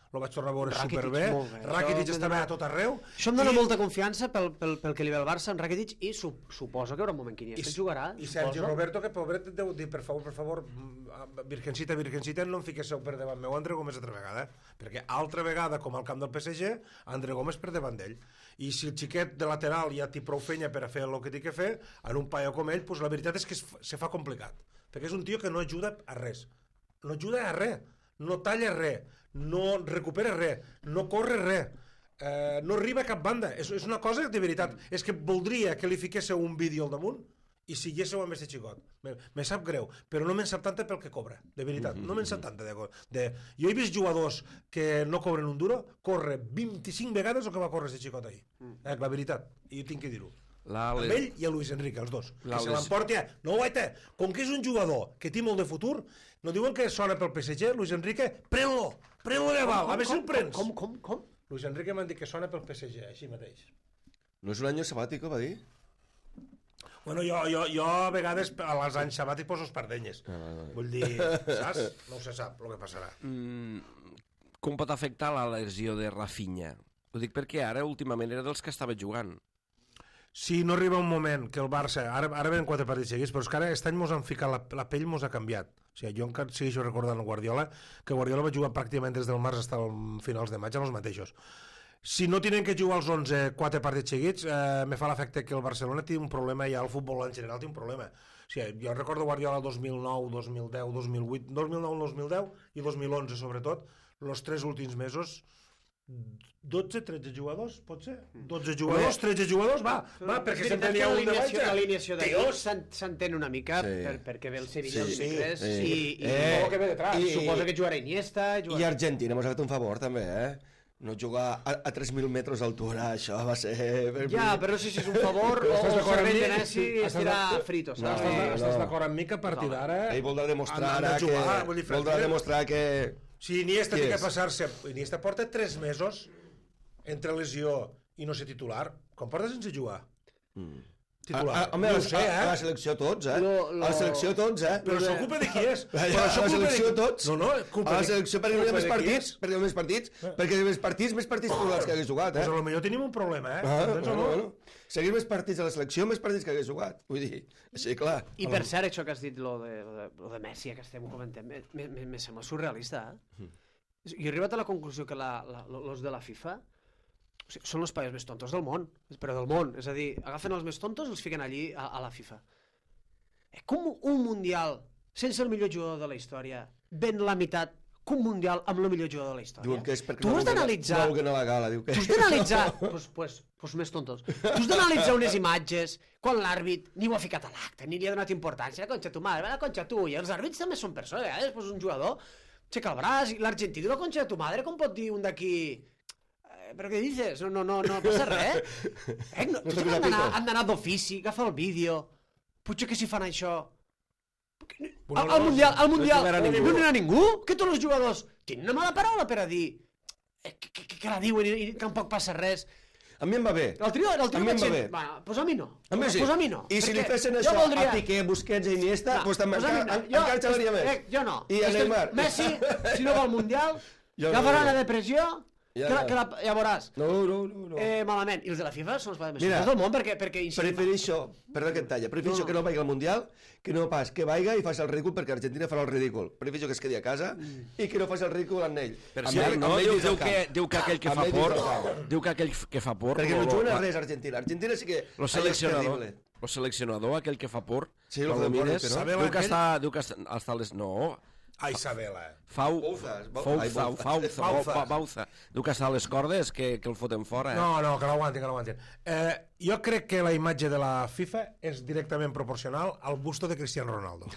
lo vaig tornar a veure Rakitic, superbé. molt bé. Rakitic Això està bé a tot arreu. Això em dona molta confiança pel que li ve el Barça en Rakitic i suposo que hi haurà un moment que Iniesta jugarà. I Sergio Roberto, que pobret, deu dir, per favor, virgencita, no em fiquéssiu per davant meu André Gómez altra vegada, perquè altra vegada, com al camp del PSG, André Gómez per davant d'ell. I si el xiquet de lateral ja té prou fenya per a fer el que té que fer, en un paio com ell, doncs la veritat és que se fa complicat, perquè és un tio que no ajuda a res. No ajuda a res, no talla res, no recupera res, no corre res, no arriba a cap banda. És una cosa de veritat. És que voldria que li fiquéssiu un vídeo al damunt i siguéssiu amb este xicot. Me sap greu, però no me'n sap tanta pel que cobra, de veritat. No me'n sap tanta. Jo he vist jugadors que no cobren un duro, corre 25 vegades el que va córrer aquest xicot ahir. La veritat, i tinc que dir-ho. Amb ell i a Luis Enrique, els dos. Que se l'emporti. No, guaita, com que és un jugador que té molt de futur, no diuen que sona pel PSG, Luis Enrique, pren-lo de val, a veure si el prens. Com? Luis Enrique m'han dit que sona pel PSG, així mateix. No és un any sabàtico, va dir? Bueno, jo a vegades als anys sabàtics poso espardenyes. Vull dir, saps? No se sap el que passarà. Com pot afectar la lesió de Rafinha? Ho dic perquè ara últimament era dels que estava jugant. Si no arriba un moment que el Barça... Ara venen 4 partits seguits, però és que ara aquest any mos han ficat la pell, mos ha canviat. O sigui, jo encara segueixo recordant el Guardiola, que Guardiola va jugar pràcticament des del març fins als finals de maig amb els mateixos. Si no tenen que jugar els 11 4 partits seguits, me fa l'efecte que el Barcelona té un problema, ja el futbol en general té un problema. O sigui, jo recordo Guardiola 2009, 2010, 2008, 2009, 2010 i 2011 sobretot, els 3 últims mesos, 12, 13 jugadors, pot ser? 12 jugadors, 13 jugadors, va, perquè se'n tenia un de baixa. L'alineació d'ahir s'entén una mica perquè ve el Sevilla, el Secres, i que ve detrás. suposo que jugarà Iniesta. I Argentina mos ha fet un favor, també, No jugar a 3.000 metres d'altura, això va ser... Ja, però no sé si és un favor o el cervell de Messi estirà frito, saps? Estàs d'acord amb mi que a partir d'ara... Ell voldrà demostrar que... Si Iniesta té que passar-se... Iniesta porta 3 mesos entre lesió i no ser titular. Com porta sense jugar? Titular. Home, a la selecció tots, A la selecció tots, Però s'ocupa de qui és? A la selecció tots. No, a la selecció perquè hi ha més partits, perquè més partits titulars que hagués jugat, Doncs potser tenim un problema, Seguir més partits a la selecció, més partits que hagués jugat. Vull dir, així, clar. I per cert, això que has dit, lo de Messi, que estem comentant, me sembla surrealista, Jo he arribat a la conclusió que los de la FIFA són els països més tontos del món, però del món, és a dir, agafen els més tontos i els fiquen allí a la FIFA. Com un mundial sense el millor jugador de la història ven la meitat que un mundial amb el millor jugador de la història? Diuen que és perquè tu has d'analitzar... no vulguin a la gala, diu que... Tu has d'analitzar... Pues més tontos. Tu has d'analitzar unes imatges quan l'àrbit ni ho ha ficat a l'acte, ni li ha donat importància. La conxa tu madre, la conxa tu. I els àrbits també són persones, a vegades un jugador aixeca el braç, l'argentí diu la conxa de tu madre, com pot dir un d'aquí... Però què dices? No passa res. Han d'anar d'ofici, agafar el vídeo. Potser que si fan això... Al Mundial no hi ha ningú? Que tots els jugadors tenen una mala paraula per a dir que la diuen i tampoc passa res. A mi em va bé. El trio a mi em va bé. Pues a mi no. A mi sí. I si li fessin això a Piqué, Busquets i Iniesta, doncs també encara xalaria més. Jo no. I a Neymar. Messi, si no va al Mundial, ja farà la depressió... Ja veuràs. No. Malament. I els de la FIFA són els països més tontos del món perquè prefereixo, perdó que et talla, prefereixo que no vagi al Mundial que no pas que vagi i faci el ridícul perquè Argentina farà el ridícul. Prefereixo que es quedi a casa i que no faci el ridícul amb ell. Per cert, no, diu que aquell que fa por... Diu que aquell que fa por... Perquè no juguen a res Argentina. Argentina sí que... El seleccionador, aquell que fa por... Sí, el que domines. Diu que està a les... No... A Isabela. Bauza. Diu que està a les cordes, que el foten fora. No, que l'aguantin. Jo crec que la imatge de la FIFA és directament proporcional al busto de Cristiano Ronaldo.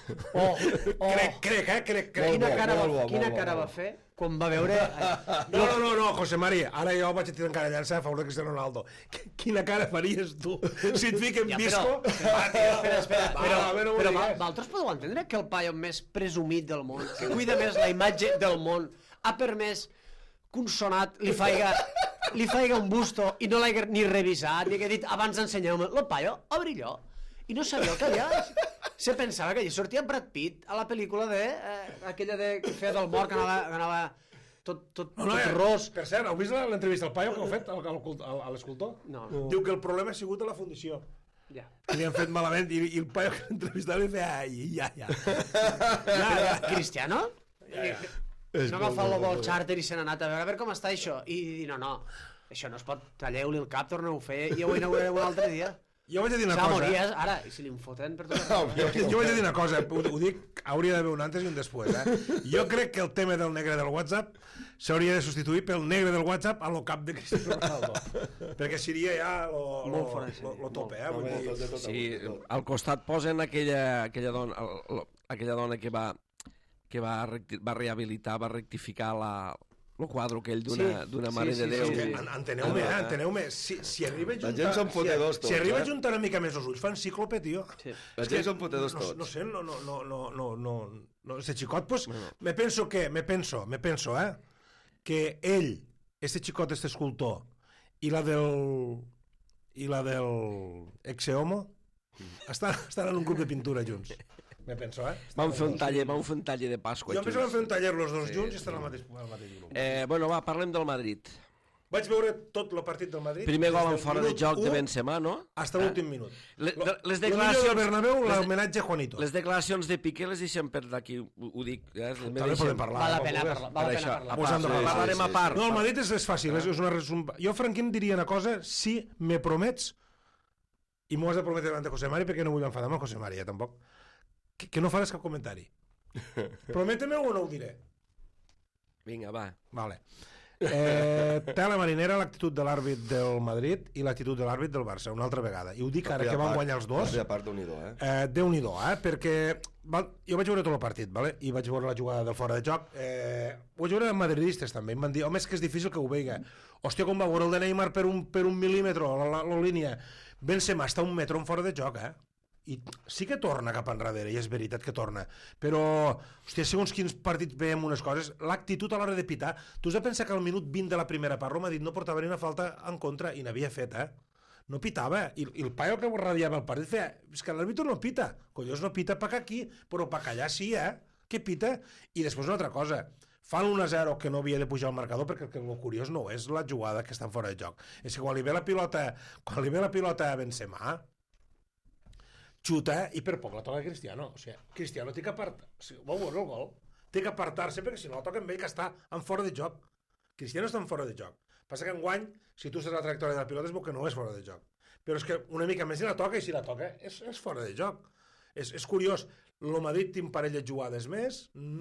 Crec. Quina cara va fer quan va veure... No, José María, ara jo vaig a tirar encarallar-se a favor de Cristiano Ronaldo. Quina cara faries tu si et fiquen Visco? Espera, però vosaltres podeu entendre que el paio més presumit del món, que cuida més la imatge del món, ha permès que un sonat li faiga un busto i no l'hagi ni revisat, ni que ha dit abans ensenyeu-me. El paio, obrilló. I no sabia el que allà... Se pensava que allà sortia Brad Pitt a la pel·lícula aquella que feia del mort, que anava tot No, ros. per cert, heu vist l'entrevista al Paio que heu fet a l'escultor? No. Diu que el problema ha sigut a la fundició. Ja. Que li han fet malament i el Paio que l'entrevistava li feia ja. Cristiano? No agafa el vol charter i se n'ha anat a veure com està això. I dir, no, això no es pot, talleu-li el cap, torneu a fer, i ho inaugurarem un altre dia. Jo vaig a dir una S'ha cosa. morir ara, i si li foten per tot Jo vaig a dir una cosa, ho dic, hauria d'haver un antes i un després, Jo crec que el tema del negre del WhatsApp s'hauria de substituir pel negre del WhatsApp a lo cap de Cristiano Ronaldo. Perquè seria ja lo tope, vull dir... Sí, al costat posen aquella dona que va rehabilitar, va rectificar el quadre aquell d'una Mare de Déu. Enteneu-me, si arriba a juntar... La gent són fotedors tots, Si arriba a juntar una mica més els ulls, fan cíclope, tio. La gent són fotedors tots. No sé, no, este xicot, pues, me penso, que ell, este xicot, este escultor, i la del ex-homo, estan en un grup de pintura junts. Me penso, Van fer un taller de Pasqua. Jo penso que van fer un taller los dos junts i estan al mateix grup. Bueno, va, parlem del Madrid. Vaig veure tot el partit del Madrid. Primer gol en fora de joc de Benzema, no? Hasta l'últim minut. Les declaracions del Bernabéu, l'homenatge a Juanito. Les declaracions de Piqué les deixem per d'aquí, ho dic. També podem parlar. Val la pena parlar. Parlarem a part. No, el Madrid és fàcil, és una resum... Jo, Franquín, diria una cosa, si me promets, i m'ho has de prometre davant de José Mari, perquè no vull enfadar amb el José Mari, tampoc, que no faràs cap comentari. Promete-me o no ho diré? Vinga, va. Vale. Té la marinera l'actitud de l'àrbit del Madrid i l'actitud de l'àrbit del Barça, una altra vegada. I ho dic ara que van guanyar els dos. A part, Déu-n'hi-do, Déu-n'hi-do, perquè jo vaig veure tot el partit, vale? I vaig veure la jugada del fora de joc. Ho vaig veure madridistes també, em van dir, home, és que és difícil que ho veiga. Hòstia, com va veure el de Neymar per un mil·límetre, la línia. Benzema està un metre en fora de joc, i sí que torna cap enrere, i és veritat que torna, però, hòstia, segons quins partits veiem unes coses, l'actitud a l'hora de pitar, tu has de pensar que al minut 20 de la primera part l'home ha dit no portava ni una falta en contra, i n'havia fet, no pitava, i el paio que radiava el partit feia, és que l'àrbitre no pita, collons no pita pa aquí, però pa allà sí, que pita, i després una altra cosa, fan 1-0 que no havia de pujar al marcador, perquè el curiós no és la jugada que està fora de joc, és que quan li ve la pilota a Benzema, xuta i per poc la toca Cristiano. O sigui, Cristiano té que apartar... O sigui, vau veure el gol? Té que apartar-se perquè si no la toca amb ell que està en fora de joc. Cristiano està en fora de joc. Passa que enguany, si tu saps la trajectòria de la pilota, es veu que no és fora de joc. Però és que una mica més si la toca, i si la toca és fora de joc. És curiós. El Madrid té un parell de jugades més,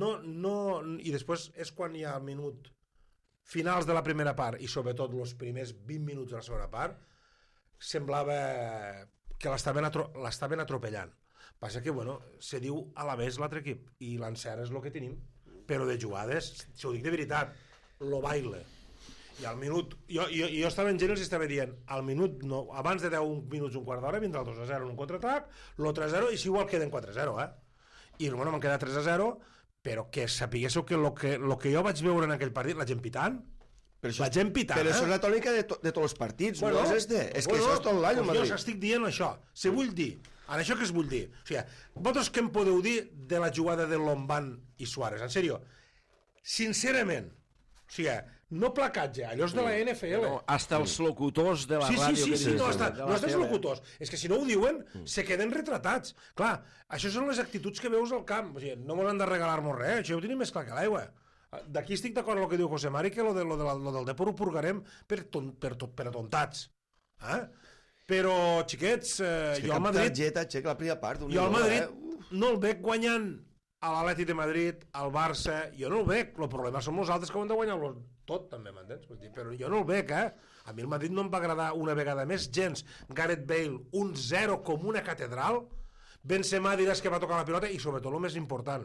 i després és quan hi ha el minut finals de la primera part, i sobretot els primers 20 minuts de la segona part, semblava que l'estaven atropellant. Passa que, bueno, se diu a la vez l'altre equip, i l'encert és el que tenim, però de jugades, si ho dic de veritat, lo baile. I al minut, jo estava en gent i els estava dient, al minut, no, abans de 10 minuts, un quart d'hora, vindrà el 2-0 en un contraatac, el 3-0, i si igual queden 4-0, I, bueno, m'han quedat 3-0, però que sapiguéssiu que lo que jo vaig veure en aquell partit, la gent pitant, la gent pitant, Però això és la tònica de tots els partits, no és que això és tot l'any al Madrid. Jo estic dient això. Se vull dir, en això que es vull dir. O sigui, vosaltres què em podeu dir de la jugada de Lombán i Suárez? En sèrio, sincerament, o sigui, no placatge, allò és de la NFL. No, hasta els locutors de la ràdio. Sí, no els locutors. És que si no ho diuen, se queden retratats. Clar, això són les actituds que veus al camp. O sigui, no mos han de regalar-nos res, això ho tenim més clar que l'aigua. D'aquí estic d'acord amb el que diu José Mari, que lo del Depor ho purgarem per atontats. Però, xiquets, jo al Madrid... la primera part. Jo al Madrid no el veig guanyant a l'Atlètic de Madrid, al Barça, jo no el veig. El problema som nosaltres que ho hem de guanyar tot, també, m'entens? Però jo no el veig, A mi el Madrid no em va agradar una vegada més gens. Gareth Bale, 1-0 com una catedral. Benzema diràs que va tocar la pilota i, sobretot, el més important,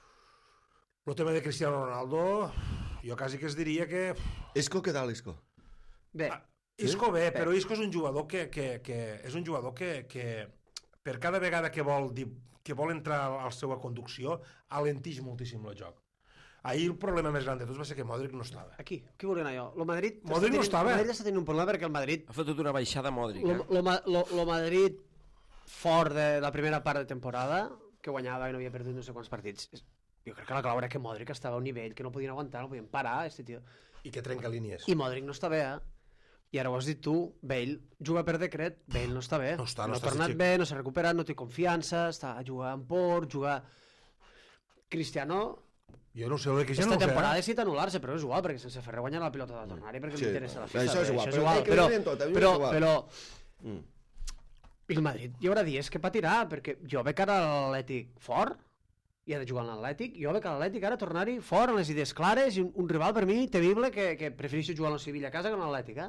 el tema de Cristiano Ronaldo, jo quasi que es diria que... Isco, què tal, Isco? Bé. Isco bé, però Isco és un jugador és un jugador que per cada vegada que vol entrar a la seva conducció, alentix moltíssim el joc. Ahir el problema més gran de tots va ser que Modric no estava. Aquí volia anar jo. Modric no estava. El Madrid està tenint un problema perquè el Madrid... Ha fotut una baixada Modric, El Madrid, fort de la primera part de temporada, que guanyava i no havia perdut no sé quants partits, Jo crec que la clau era que Modric estava a un nivell que no podien aguantar, no podien parar, este tio. I que trenca línies. I Modric no està bé, I ara ho has dit tu, Bale juga per decret, Bale no està bé. No està ha tornat bé, no s'ha recuperat, no té confiança, està a jugar amb por, jugar... Cristiano... Jo no sé, que ja Esta no ho sé. temporada necessita anul·lar-se, però és igual, perquè sense Ferrer guanyar la pilota de tornar-hi, perquè Sí. m'interessa la festa. Això és igual, això però que en tot, a mi m'és igual. però i el Madrid hi haurà dies que patirà, perquè jo veig ara l'Atlètic fort, i ha de jugar en l'Atlètic, jo veig a l'Atlètic ara tornar-hi fort, amb les idees clares, i un rival per mi temible que prefereixo jugar al Sevilla a casa que en l'Atlètic,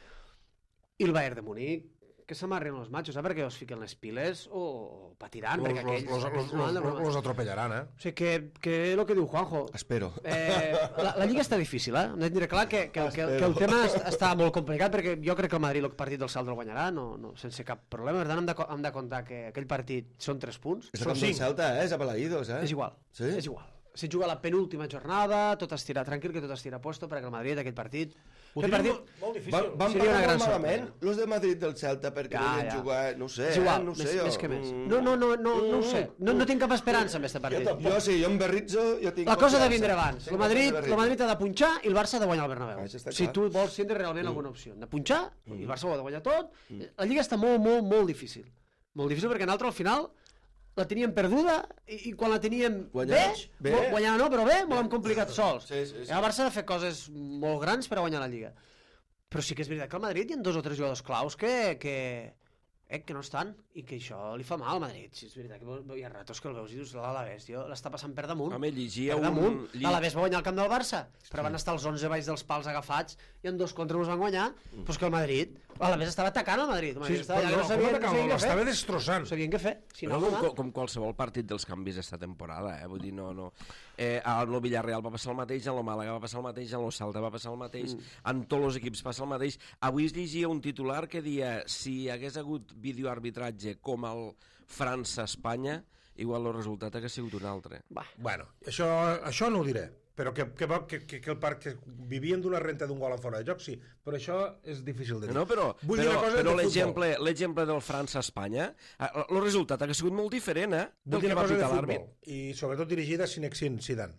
I el Bayern de Múnich, que s'amarren els matxos, perquè os fiquen les piles o patiran, perquè aquells... Los atropellaran, O sigui, que el que diu Juanjo... Espero. La Lliga està difícil, Hem de dir clar que el tema està molt complicat, perquè jo crec que el Madrid el partit del Celta el guanyarà, sense cap problema. Per tant, hem de comptar que aquell partit són 3 punts. És com el Celta, és a Balaïdos, És igual, Sí? és igual. Se juga la penúltima jornada, tot estirà tranquil, que tot estirà a puesto, perquè el Madrid aquell partit... Ho tenim molt difícil. Van Seria una pagar gran molt malament sorpresa. los de Madrid del Celta perquè volien jugar, no sé, És igual, no sé jo. més que més. No ho sé. No tinc cap esperança amb aquest partit. Jo sí, jo em berritzo, jo tinc La cosa ha de confiança. vindre abans. Tinc El Madrid confiança de ha de punxar i el Barça ha de guanyar el Bernabéu. Això està Si clar. tu vols tindre realment alguna opció. De punxar, i el Barça ho ha de guanyar tot. La Lliga està molt, molt, molt difícil. Molt difícil perquè nosaltres al final la teníem perduda i quan la teníem Guanyats, bé. guanyada no, però bé, molt hem complicat sols. Sí. I el Barça ha de fer coses molt grans per a guanyar la Lliga. Però sí que és veritat que al Madrid hi ha 2 o 3 jugadors claus que no estan i que això li fa mal al Madrid. Sí, és veritat que hi ha ratos que el veus i dius l'Alavés, tio, l'està passant per damunt. Home, llegia per damunt. un... L'Alavés va guanyar el camp del Barça, però van estar els 11 baix dels pals agafats i en 2 contra us van guanyar. Però és que el Madrid, l'Alavés estava atacant al Madrid. Sí, l'estava destrossant. No sabien què fer. Si no, com qualsevol partit dels canvis d'esta temporada, Vull dir, no. Al Villarreal va passar el mateix, en el Màlaga va passar el mateix, en el Celta va passar el mateix, en tots els equips passa el mateix. Avui es llegia un titular que dia si hi hagués hagut videoarbitratge com el França-Espanya, igual el resultat hagués sigut un altre. Bueno, això no ho diré, però que el parc que vivien d'una renta d'un gol en fora de joc, sí, però això és difícil de dir. No, però l'exemple del França-Espanya, el resultat hagués sigut molt diferent, del que va pitar l'àrbit. I sobretot dirigida a Zinedine Zidane.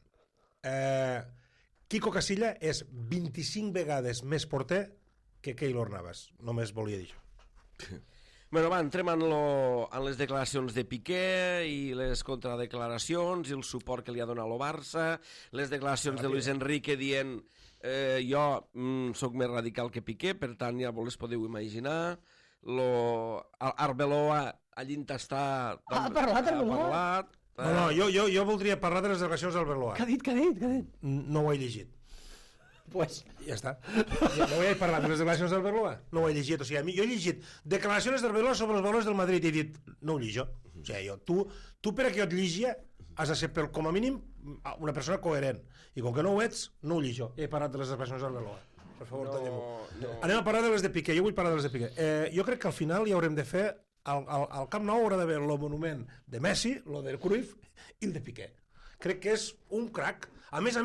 Quico Casilla és 25 vegades més porter que Keylor Navas. Només volia dir això. Bueno, va, entrem en les declaracions de Piqué i les contradeclaracions i el suport que li ha donat el Barça, les declaracions de Luis Enrique dient jo sóc més radical que Piqué, per tant ja vos les podeu imaginar. Arbeloa allí està... Ha parlat Arbeloa? No, jo voldria parlar de les declaracions d'Alberola. Què ha dit? No ho he llegit. Pues ja està. No he parlat de les declaracions d'Alberola. No ho he llegit. O sigui, jo he llegit declaracions d'Alberola sobre els valors del Madrid i he dit, no ho llegeixo. O sigui, tu per a que jo et llegia has de ser, com a mínim, una persona coherent. I com que no ho ets, no ho llegeixo. He parlat de les declaracions d'Alberola. Per favor, tallem-ho. Anem a parlar de les de Piqué. Jo vull parlar de les de Piqué. Jo crec que al final hi haurem de fer al Camp Nou haurà d'haver el monument de Messi, el de Cruyff i el de Piqué. Crec que és un crac. A més,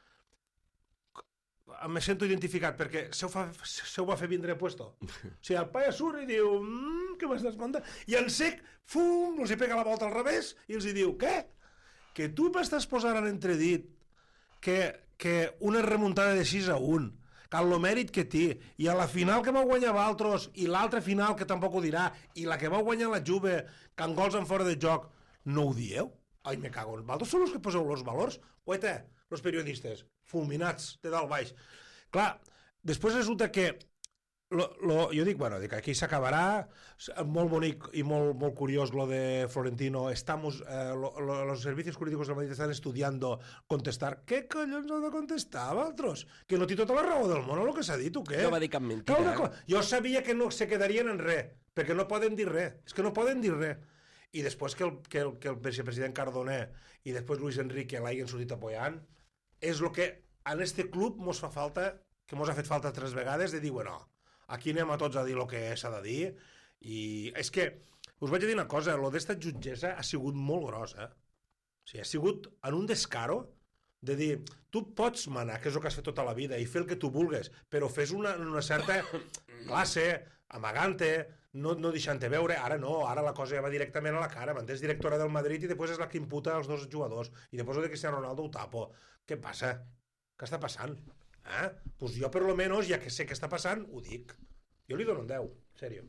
me sento identificat perquè se ho va fer vindre puesto. O sigui, el paia surt i diu què m'estàs contant? I en sec, fum, els hi pega la volta al revés i els hi diu, què? Que tu m'estàs posant a l'entredit que una remuntada de 6-1 que el mèrit que té, i a la final que va guanyar Valtros, i l'altra final que tampoc ho dirà, i la que va guanyar la Juve, que en gols en fora de joc, no ho dieu? Ai, me cago en Valtros, són els que poseu els valors? Oita, els periodistes, fulminats de dalt baix. Clar, després resulta que jo dic, bueno, aquí s'acabarà, molt bonic i molt curiós lo de Florentino, los servicios jurídicos del Madrid están estudiando contestar. Què collons heu de contestar, Valtros? Que no té tota la raó del món, el que s'ha dit, o què? No va dir cap mentida. Jo sabia que no se quedarien en res, perquè no poden dir res, és que no poden dir res. I després que el vicepresident Cardoner i després Luis Enrique l'hagin sortit apoyant, és el que en este club mos fa falta, que mos ha fet falta 3 vegades, de dir, bueno, aquí anem a tots a dir el que s'ha de dir, i és que us vaig a dir una cosa, lo d'esta jutgessa ha sigut molt gros, O sigui, ha sigut en un descaro de dir, tu pots manar, que és el que has fet tota la vida, i fer el que tu vulgues, però fes una certa classe, amagant-te, no deixant-te veure. Ara no, ara la cosa ja va directament a la cara, m'entens? Directora del Madrid i després és la que imputa els dos jugadors. I després de Cristiano Ronaldo ho tapo. Què passa? Què està passant? Pues jo, per lo menos, ja que sé què està passant, ho dic. Jo li dono un 10, en sèrio.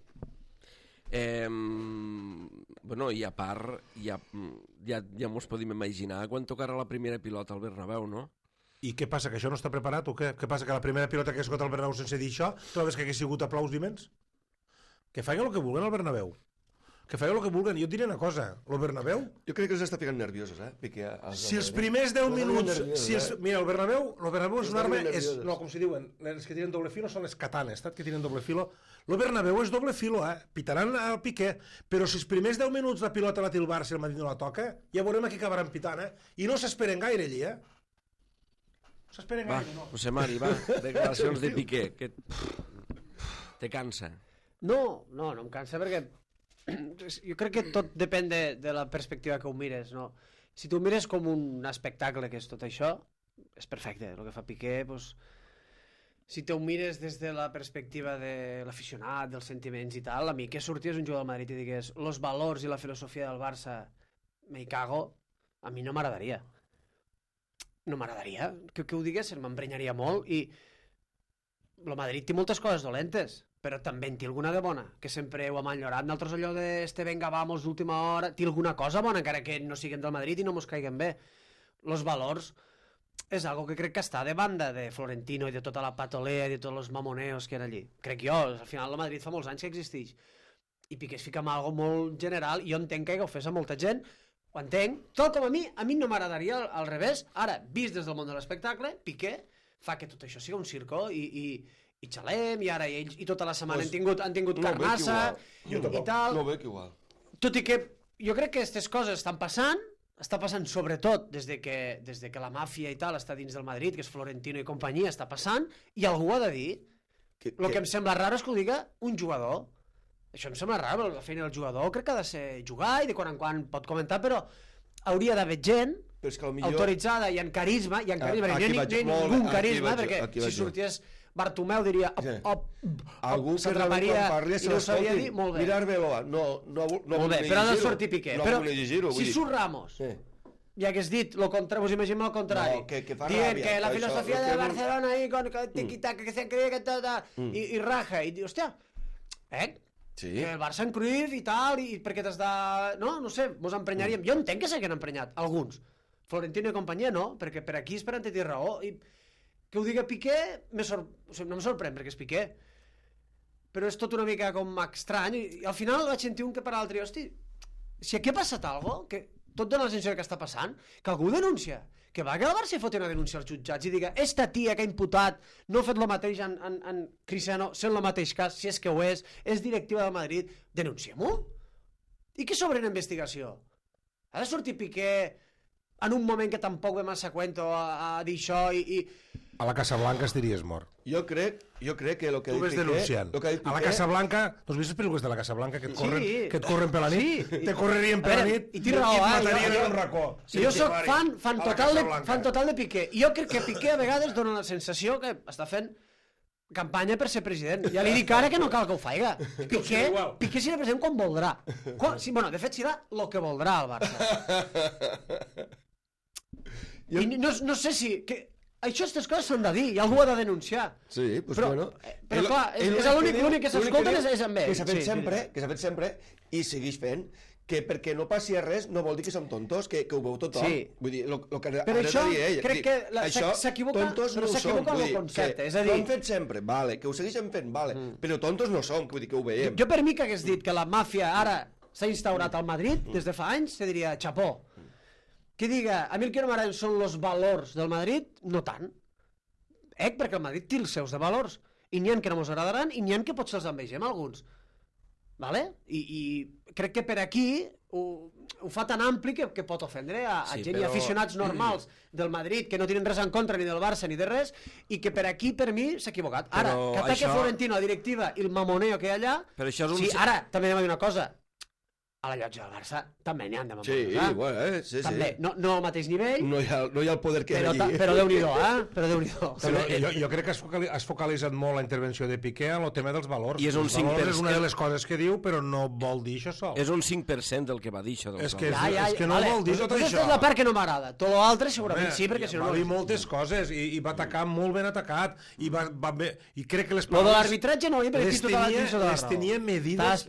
Bueno, i a part, ja mos podem imaginar quan tocarà la primera pilota al Bernabéu, no? I què passa, que això no està preparat o què? Què passa, que la primera pilota que ha esgotat al Bernabéu sense dir això, trobes que hagués sigut aplaudiments? Que facin el que vulguen al Bernabéu. Que facin el que vulguen. Jo et diré una cosa, el Bernabéu... Jo crec que els està ficant nerviosos, Piqué. Si els primers 10 minuts... Mira, el Bernabéu és una arma... No, com si diuen, els que tiren doble filo són les katanes, que tiren doble filo. El Bernabéu és doble filo, pitaran al Piqué, però si els primers 10 minuts la pilota la té el Barça i el Madrid no la toca, ja veurem aquí acabaran pitant, I no s'esperen gaire allí, S'esperen gaire, no. José Mari, va, declaracions de Piqué, que te cansa. No em cansa perquè jo crec que tot depèn de la perspectiva que ho mires, no? Si tu mires com un espectacle que és tot això, és perfecte, el que fa Piqué, doncs, si tu ho mires des de la perspectiva de l'aficionat, dels sentiments i tal, a mi que sorties un jugador del Madrid i digués los valors i la filosofia del Barça me hi cago, a mi no m'agradaria. No m'agradaria. Que ho diguessin m'emprenyaria molt i el Madrid té moltes coses dolentes, però també en té alguna de bona, que sempre ho hem enyorat. Nosaltres allò de venga, vamos, d'última hora, té alguna cosa bona, encara que no siguem del Madrid i no mos caiguen bé. Los valors és algo que crec que està de banda de Florentino i de tota la patolea i de tots els mamoneos que era allí. Crec jo, al final el Madrid fa molts anys que existeix. I Piqué es fica en algo molt general, i jo entenc que ho fes a molta gent, ho entenc, tal com a mi no m'agradaria al revés. Ara, vist des del món de l'espectacle, Piqué fa que tot això sigui un circo i xalem, i ara ells i tota la setmana han tingut carnassa i tal. No ho veig igual. Tot i que jo crec que aquestes coses estan passant, està passant sobretot des de que la màfia i tal està dins del Madrid, que és Florentino i companyia, està passant, i algú ha de dir. El que em sembla raro és que ho diga un jugador. Això em sembla raro, la feina del jugador crec que ha de ser jugar i de quan en quan pot comentar, però hauria d'haver gent autoritzada i en carisma, no hi ha ningú carisma, perquè si sorties Bartomeu diria algú que realment quan parli se l'escolti, mirar Beloa, no molt bé, però ha de sortir Piqué, però si surt Ramos ja hagués dit, vos imaginem el contrari, dient que la filosofia de Barcelona i con tiquitaca que se cree que tot i raja, i hòstia, que el Barça en Cruyff i tal, i perquè t'has de... No sé, mos emprenyaríem. Jo entenc que s'haguen emprenyat, alguns. Florentino i companyia no, perquè per aquí esperen té raó, i que ho diga Piqué no em sorprèn perquè és Piqué, però és tot una mica com estrany, i al final vaig sentir un que per l'altre, hosti, si aquí ha passat alguna cosa, que tot dona la sensació que està passant, que algú denuncia, que va que el Barça foti una denúncia als jutjats i diga, esta tia que ha imputat no ha fet el mateix en Cristiano, sent el mateix cas, si és que ho és directiva del Madrid, denunciem-ho? I què sobre en investigació? Ha de sortir Piqué en un moment que tampoc ve massa cuento a dir això i... A la Casa Blanca estiries mort. Jo crec que el que ha dit Piqué... Tu ves denunciant. A la Casa Blanca... No has vist les pel·lícules de la Casa Blanca que et corren per la nit? Te correrien per la nit i et matarien en un racó. Jo soc fan total de Piqué. I jo crec que Piqué a vegades dona la sensació que està fent campanya per ser president. Ja li dic ara que no cal que ho faiga. Piqué serà president quan voldrà. De fet, serà el que voldrà el Barça. I no sé si... Aquestes coses s'han de dir i algú ha de denunciar. Sí, però clar, és l'únic que s'escolta és amb ell. Que s'ha fet sempre i segueix fent, que perquè no passi res no vol dir que som tontos, que ho veu tothom. Vull dir, el que ara això ell, crec que s'equivoca amb el concepte. És a dir, ho hem fet sempre, que ho segueixen fent, però tontos no som, vull dir que ho veiem. Jo per mi que hagués dit que la màfia ara s'ha instaurat al Madrid des de fa anys, se diria xapó. Que diga, a mi el que no m'agraden són els valors del Madrid, no tant. Perquè el Madrid té els seus de valors. I n'hi ha que no ens agradaran i n'hi ha que potser els envegem alguns. I crec que per aquí ho fa tan ampli que pot ofendre a gent i aficionats normals del Madrid que no tenen res en contra ni del Barça ni de res i que per aquí, per mi, s'ha equivocat. Ara, que ataque Florentino, la directiva i el mamoneo que hi ha allà... Sí, ara, també anem a dir una cosa. a la llotja del Barça també n'hi han de Sí, bueno, sí. També, no al mateix nivell, No hi ha el poder que hi ha allí. però Déu-n'hi-do, Però Déu-n'hi-do. Jo crec que has focalitzat molt la intervenció de Piqué en el tema dels valors. I és un Els valors 5%. és una de les coses que diu, però no vol dir això sol. És un 5% del que va dir això. És que no vol dir tot això. Aquesta és la part que no m'agrada. Tot l'altre segurament sí, perquè si no... Va dir moltes coses i va atacar molt ben atacat i crec que les Lo de l'arbitratge no, perquè aquí tota la les tenia medides.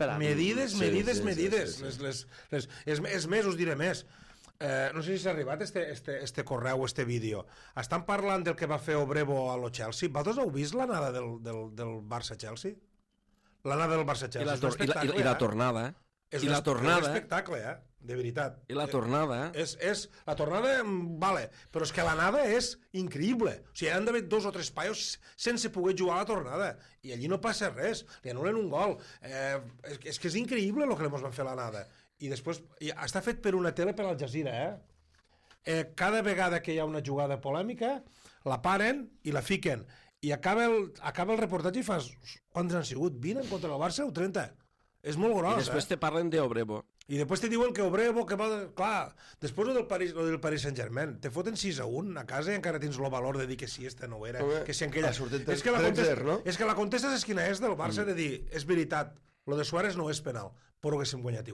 És més, us diré més. No sé si s'ha arribat este correu, este vídeo. Estan parlant del que va fer Obrevo a lo Chelsea. Vosaltres heu vist l'anada del Barça-Chelsea? L'anada del Barça-Chelsea. I la tornada, És I la un tornada, espectacle, de veritat. I la tornada, La tornada, vale, però és que l'anada és increïble. O sigui, han d'haver 2 o 3 paios sense poder jugar a la tornada. I allí no passa res, li anulen un gol. És que és increïble el que ens van fer l'anada. I després, està fet per una tele per Al Jazeera, cada vegada que hi ha una jugada polèmica, la paren i la fiquen. I acaba el reportatge i fas, quants han sigut? 20 en contra del Barça o 30? És molt gros, i després te parlen d'Obrevo. I després te diuen que Obrevo, que va... Clar, després del Paris Saint-Germain, te foten 6-1 a casa i encara tens el valor de dir que sí, no ho era, que sí, aquella... És que la contesta és quina és del Barça de dir, és veritat, lo de Suárez no és penal, però haguéssim guanyat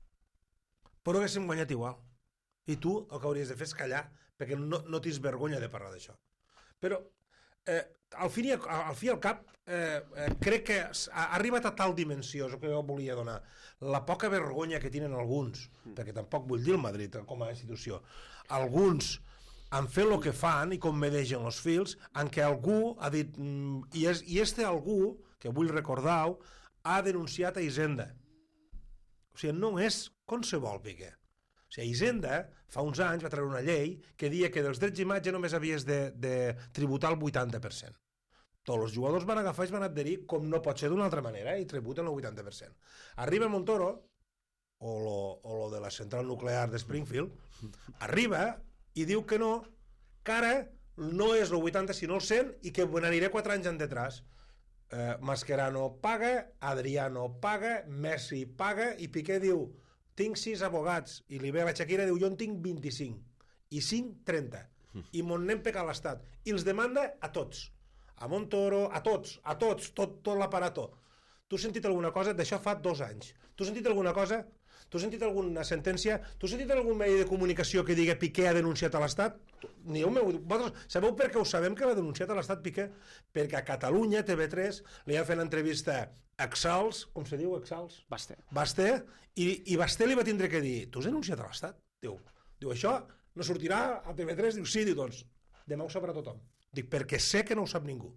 igual. I tu el que hauries de fer és callar, perquè no tens vergonya de parlar d'això. Però al fi i al cap crec que ha arribat a tal dimensió, és el que jo volia donar, la poca vergonya que tenen alguns, perquè tampoc vull dir el Madrid com a institució, alguns han fet el que fan i com medeixen els fils, en què algú ha dit, i este algú, que vull recordar-ho, ha denunciat a Hisenda. O sigui, no és qualsevol Piqué. O sigui, Hisenda fa uns anys va treure una llei que deia que dels drets d'imatge només havies de tributar el 80%. Tots els jugadors van agafar i van adherir, com no pot ser d'una altra manera, i tributen el 80%. Arriba Montoro, o lo de la central nuclear de Springfield, arriba i diu que no, que ara no és el 80 sinó el 100 i que me n'aniré 4 anys en detrás. Mascherano paga, Adriano paga, Messi paga, i Piqué diu tinc 6 abogats, i li ve la Shakira i diu jo en tinc 25, i 5, 30, i m'on n'hem pecat l'Estat, i els demanda a tots, a Montoro, a tots, tot l'aparato. Tu has sentit alguna cosa? D'això fa 2 anys. Tu has sentit alguna cosa? Tu has sentit alguna sentència? Tu has sentit algun medi de comunicació que digui Piqué ha denunciat a l'Estat? Vosaltres sabeu per què ho sabem que l'ha denunciat a l'Estat Piqué? Perquè a Catalunya, TV3, li ha fet entrevista Exals, com se diu Exals? Basté, i Basté li va tindre que dir, tu has denunciat a l'Estat? Diu, això no sortirà a TV3? Diu, sí, doncs demà ho sabrà tothom. Dic, perquè sé que no ho sap ningú.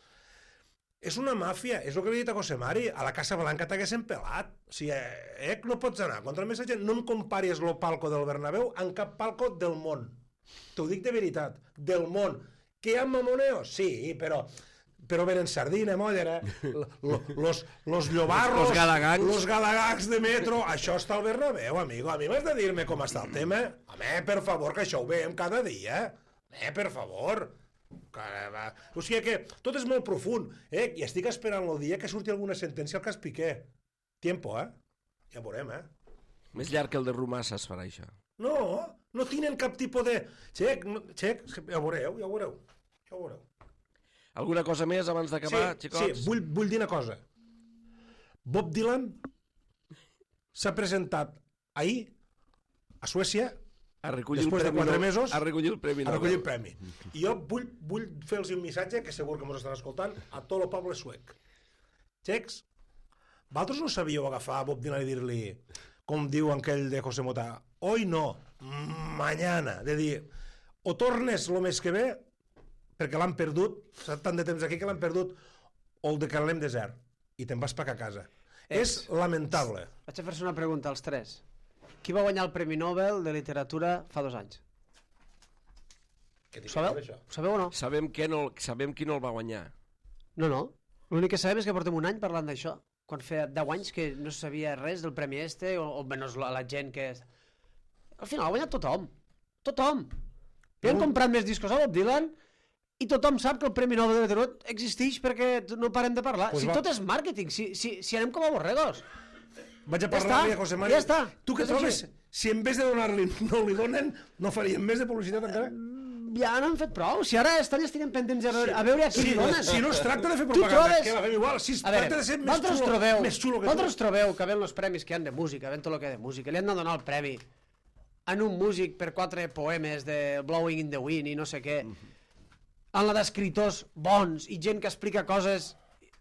És una màfia, és el que li he dit a José Mari, a la Casa Blanca t'haguessin pelat. O sigui, no pots anar contra més gent, no em comparis el palco del Bernabéu amb cap palco del món. T'ho dic de veritat, del món. Que hi ha mamoneos? Sí, però venen sardina, mollera, los llobarros, los galagangs de metro, això està al Bernabéu, amigo. A mi m'has de dir-me com està el tema? Home, per favor, que això ho veiem cada dia. Home, per favor. O sigui que tot és molt profund, i estic esperant el dia que surti alguna sentència al cas Piqué. Tiempo, ja veurem, Més llarg que el de Rumassa es farà això. No tenen cap tipus de... Xec, ja veureu. Alguna cosa més abans d'acabar, xicots? Sí, vull dir una cosa. Bob Dylan s'ha presentat ahir a Suècia després de 4 mesos a recollir el premi Nobel. A recollir el premi. I jo vull fer-los un missatge, que segur que ens estan escoltant, a tot el poble suec. Xecs, vosaltres no sabíeu agafar Bob Dylan i dir-li, com diu aquell de José Mota, hoy no, mañana, de dir, o tornes el mes que ve, perquè l'han perdut, tant de temps aquí que l'han perdut, o el declarem desert, i te'n vas pagar a casa. És lamentable. Vaig a fer-se una pregunta als 3. Qui va guanyar el Premi Nobel de Literatura fa 2 anys? Ho sabeu? Ho sabeu o no? Sabem qui no el va guanyar. No. L'únic que sabem és que portem un any parlant d'això. Quan feia 10 anys que no sabia res del Premi este, o menys la gent que... Al final ha guanyat tothom. Tothom. Li han comprat més discos a Bob Dylan i tothom sap que el Premi Nobel de Literatura existeix perquè no parem de parlar. Si tot és màrqueting, si anem com a borregos. Vaig a parlar-li a José Mari. Ja està. Tu què És trobes? així. Si en vez de donar-li no li donen, no farien més de publicitat encara? Ja n'han fet prou. Si ara estarem pendents a veure a qui li donen. Si no es tracta de fer Tu propaganda, trobes- que la fem igual. Si es A veure, tracta de ser vosaltres trobeu, més xulo que vosaltres tu. trobeu que ven els premis que hi ha de música, ven tot el que hi ha de música, li han de donar el premi en un músic per 4 poemes de Blowing in the Wind i no sé què, en la d'escriptors bons i gent que explica coses...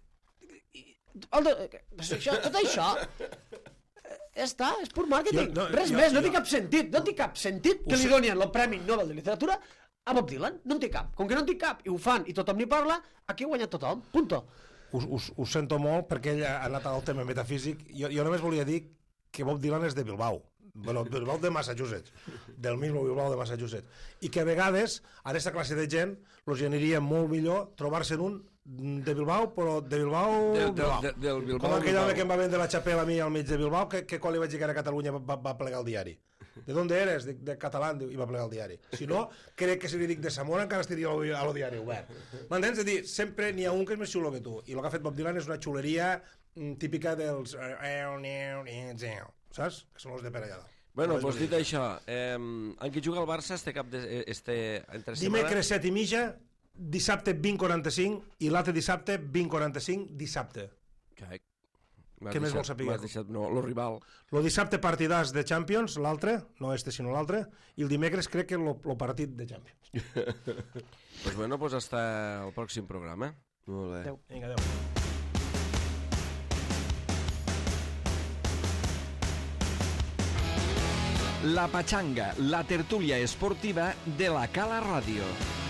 Tot això... Ja està, és pur màrqueting. Res més, no té cap sentit. No té cap sentit que li donin el Premi Nobel de Literatura a Bob Dylan. No en té cap. Com que no en té cap i ho fan i tothom n'hi parla, aquí ha guanyat tothom. Punto. Ho sento molt perquè ell ha anat al tema metafísic. Jo només volia dir que Bob Dylan és de Bilbao. Bueno, Bilbao de Massachusetts, del mismo Bilbao de Massachusetts. I que a vegades a aquesta classe de gent els aniria molt millor trobar-se un de Bilbao, però de Bilbao... Del Bilbao. Com aquell home que em va vendre la xapela a mi al mig de Bilbao, que quan li vaig dir que era a Catalunya va plegar el diari. ¿De dónde eres? De català, i va plegar el diari. Si no, crec que si li dic de Zamora encara estaria a lo diari obert. M'entens? És a dir, sempre n'hi ha un que és més xulo que tu. I el que ha fet Bob Dylan és una xuleria típica dels... Saps? Que són els de Perellada. Bueno, doncs dit això, en qui juga el Barça entre setmana? Dimecres 7:30, dissabte 20:45 i l'altre dissabte 20:45 dissabte. Què més vols saber? M'has deixat, no, el rival. El dissabte partidàs de Champions, l'altre, no este sinó l'altre, i el dimecres crec que el partit de Champions. Pues bueno, pues hasta el pròxim programa. Molt bé. Adéu. Vinga, adéu. La Pachanga, la tertúlia esportiva de la Cala Ràdio.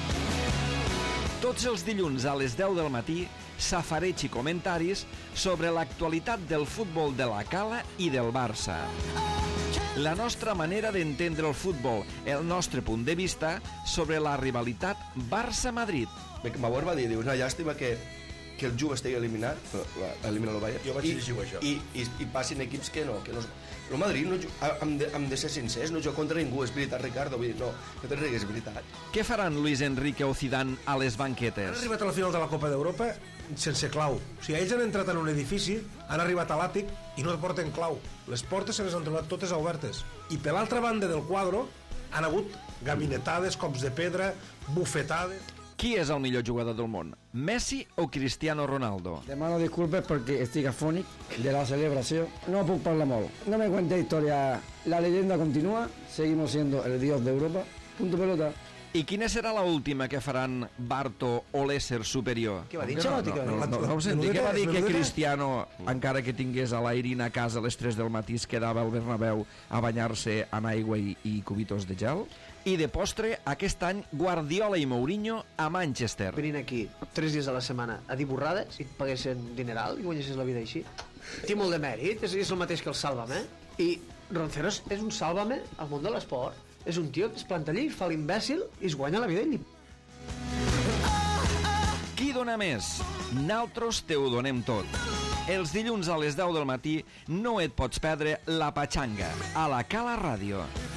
Tots els dilluns a les 10 del matí, safareig i comentaris sobre l'actualitat del futbol de la Cala i del Barça. La nostra manera d'entendre el futbol, el nostre punt de vista sobre la rivalitat Barça-Madrid. Mavor va dir, diu, una llàstima que el Juve estigui eliminat, elimina el Bayern, Jo vaig llegir això. I passin equips que no. El Madrid, hem de ser sincers, no juga contra ningú, és veritat, Ricardo, vull dir, no te rigues, és veritat. Què faran Luis Enrique o Zidane a les Han banquetes? arribat a la final de la Copa d'Europa sense clau. O sigui, ells han entrat en un edifici, han arribat a l'àtic i no porten clau. Les portes se les han trobat totes obertes. I per l'altra banda del quadre han hagut gabinetades, cops de pedra, bufetades... Qui és el millor jugador del món? Messi o Cristiano Ronaldo? Demano disculpes porque estic afònic de la celebració. No puc parlar molt. No me cuente historia. La leyenda continúa. Seguimos siendo el dios de Europa. Punto pelota. I quina serà la última que faran Barto o l'ésser superior? Què va dir, Xaloti? No ho senti, que va dir que Cristiano, encara que tingués a l'Airin a casa a les 3 del matí, es quedava al Bernabéu a banyar-se en aigua i cubitos de gel? I de postre, aquest any, Guardiola i Mourinho a Manchester. Venint aquí 3 dies a la setmana a dir borrades i et paguessin dineral i guanyessis la vida així. Té molt de mèrit, és el mateix que el Sálvame. I Ronceros és un Sálvame al món de l'esport. És un tio que es planta allí, fa l'imbècil i es guanya la vida i li... Qui dona més? Naltros te ho donem tot. Els dilluns a les 10 del matí no et pots perdre La Pachanga a la Cala Ràdio.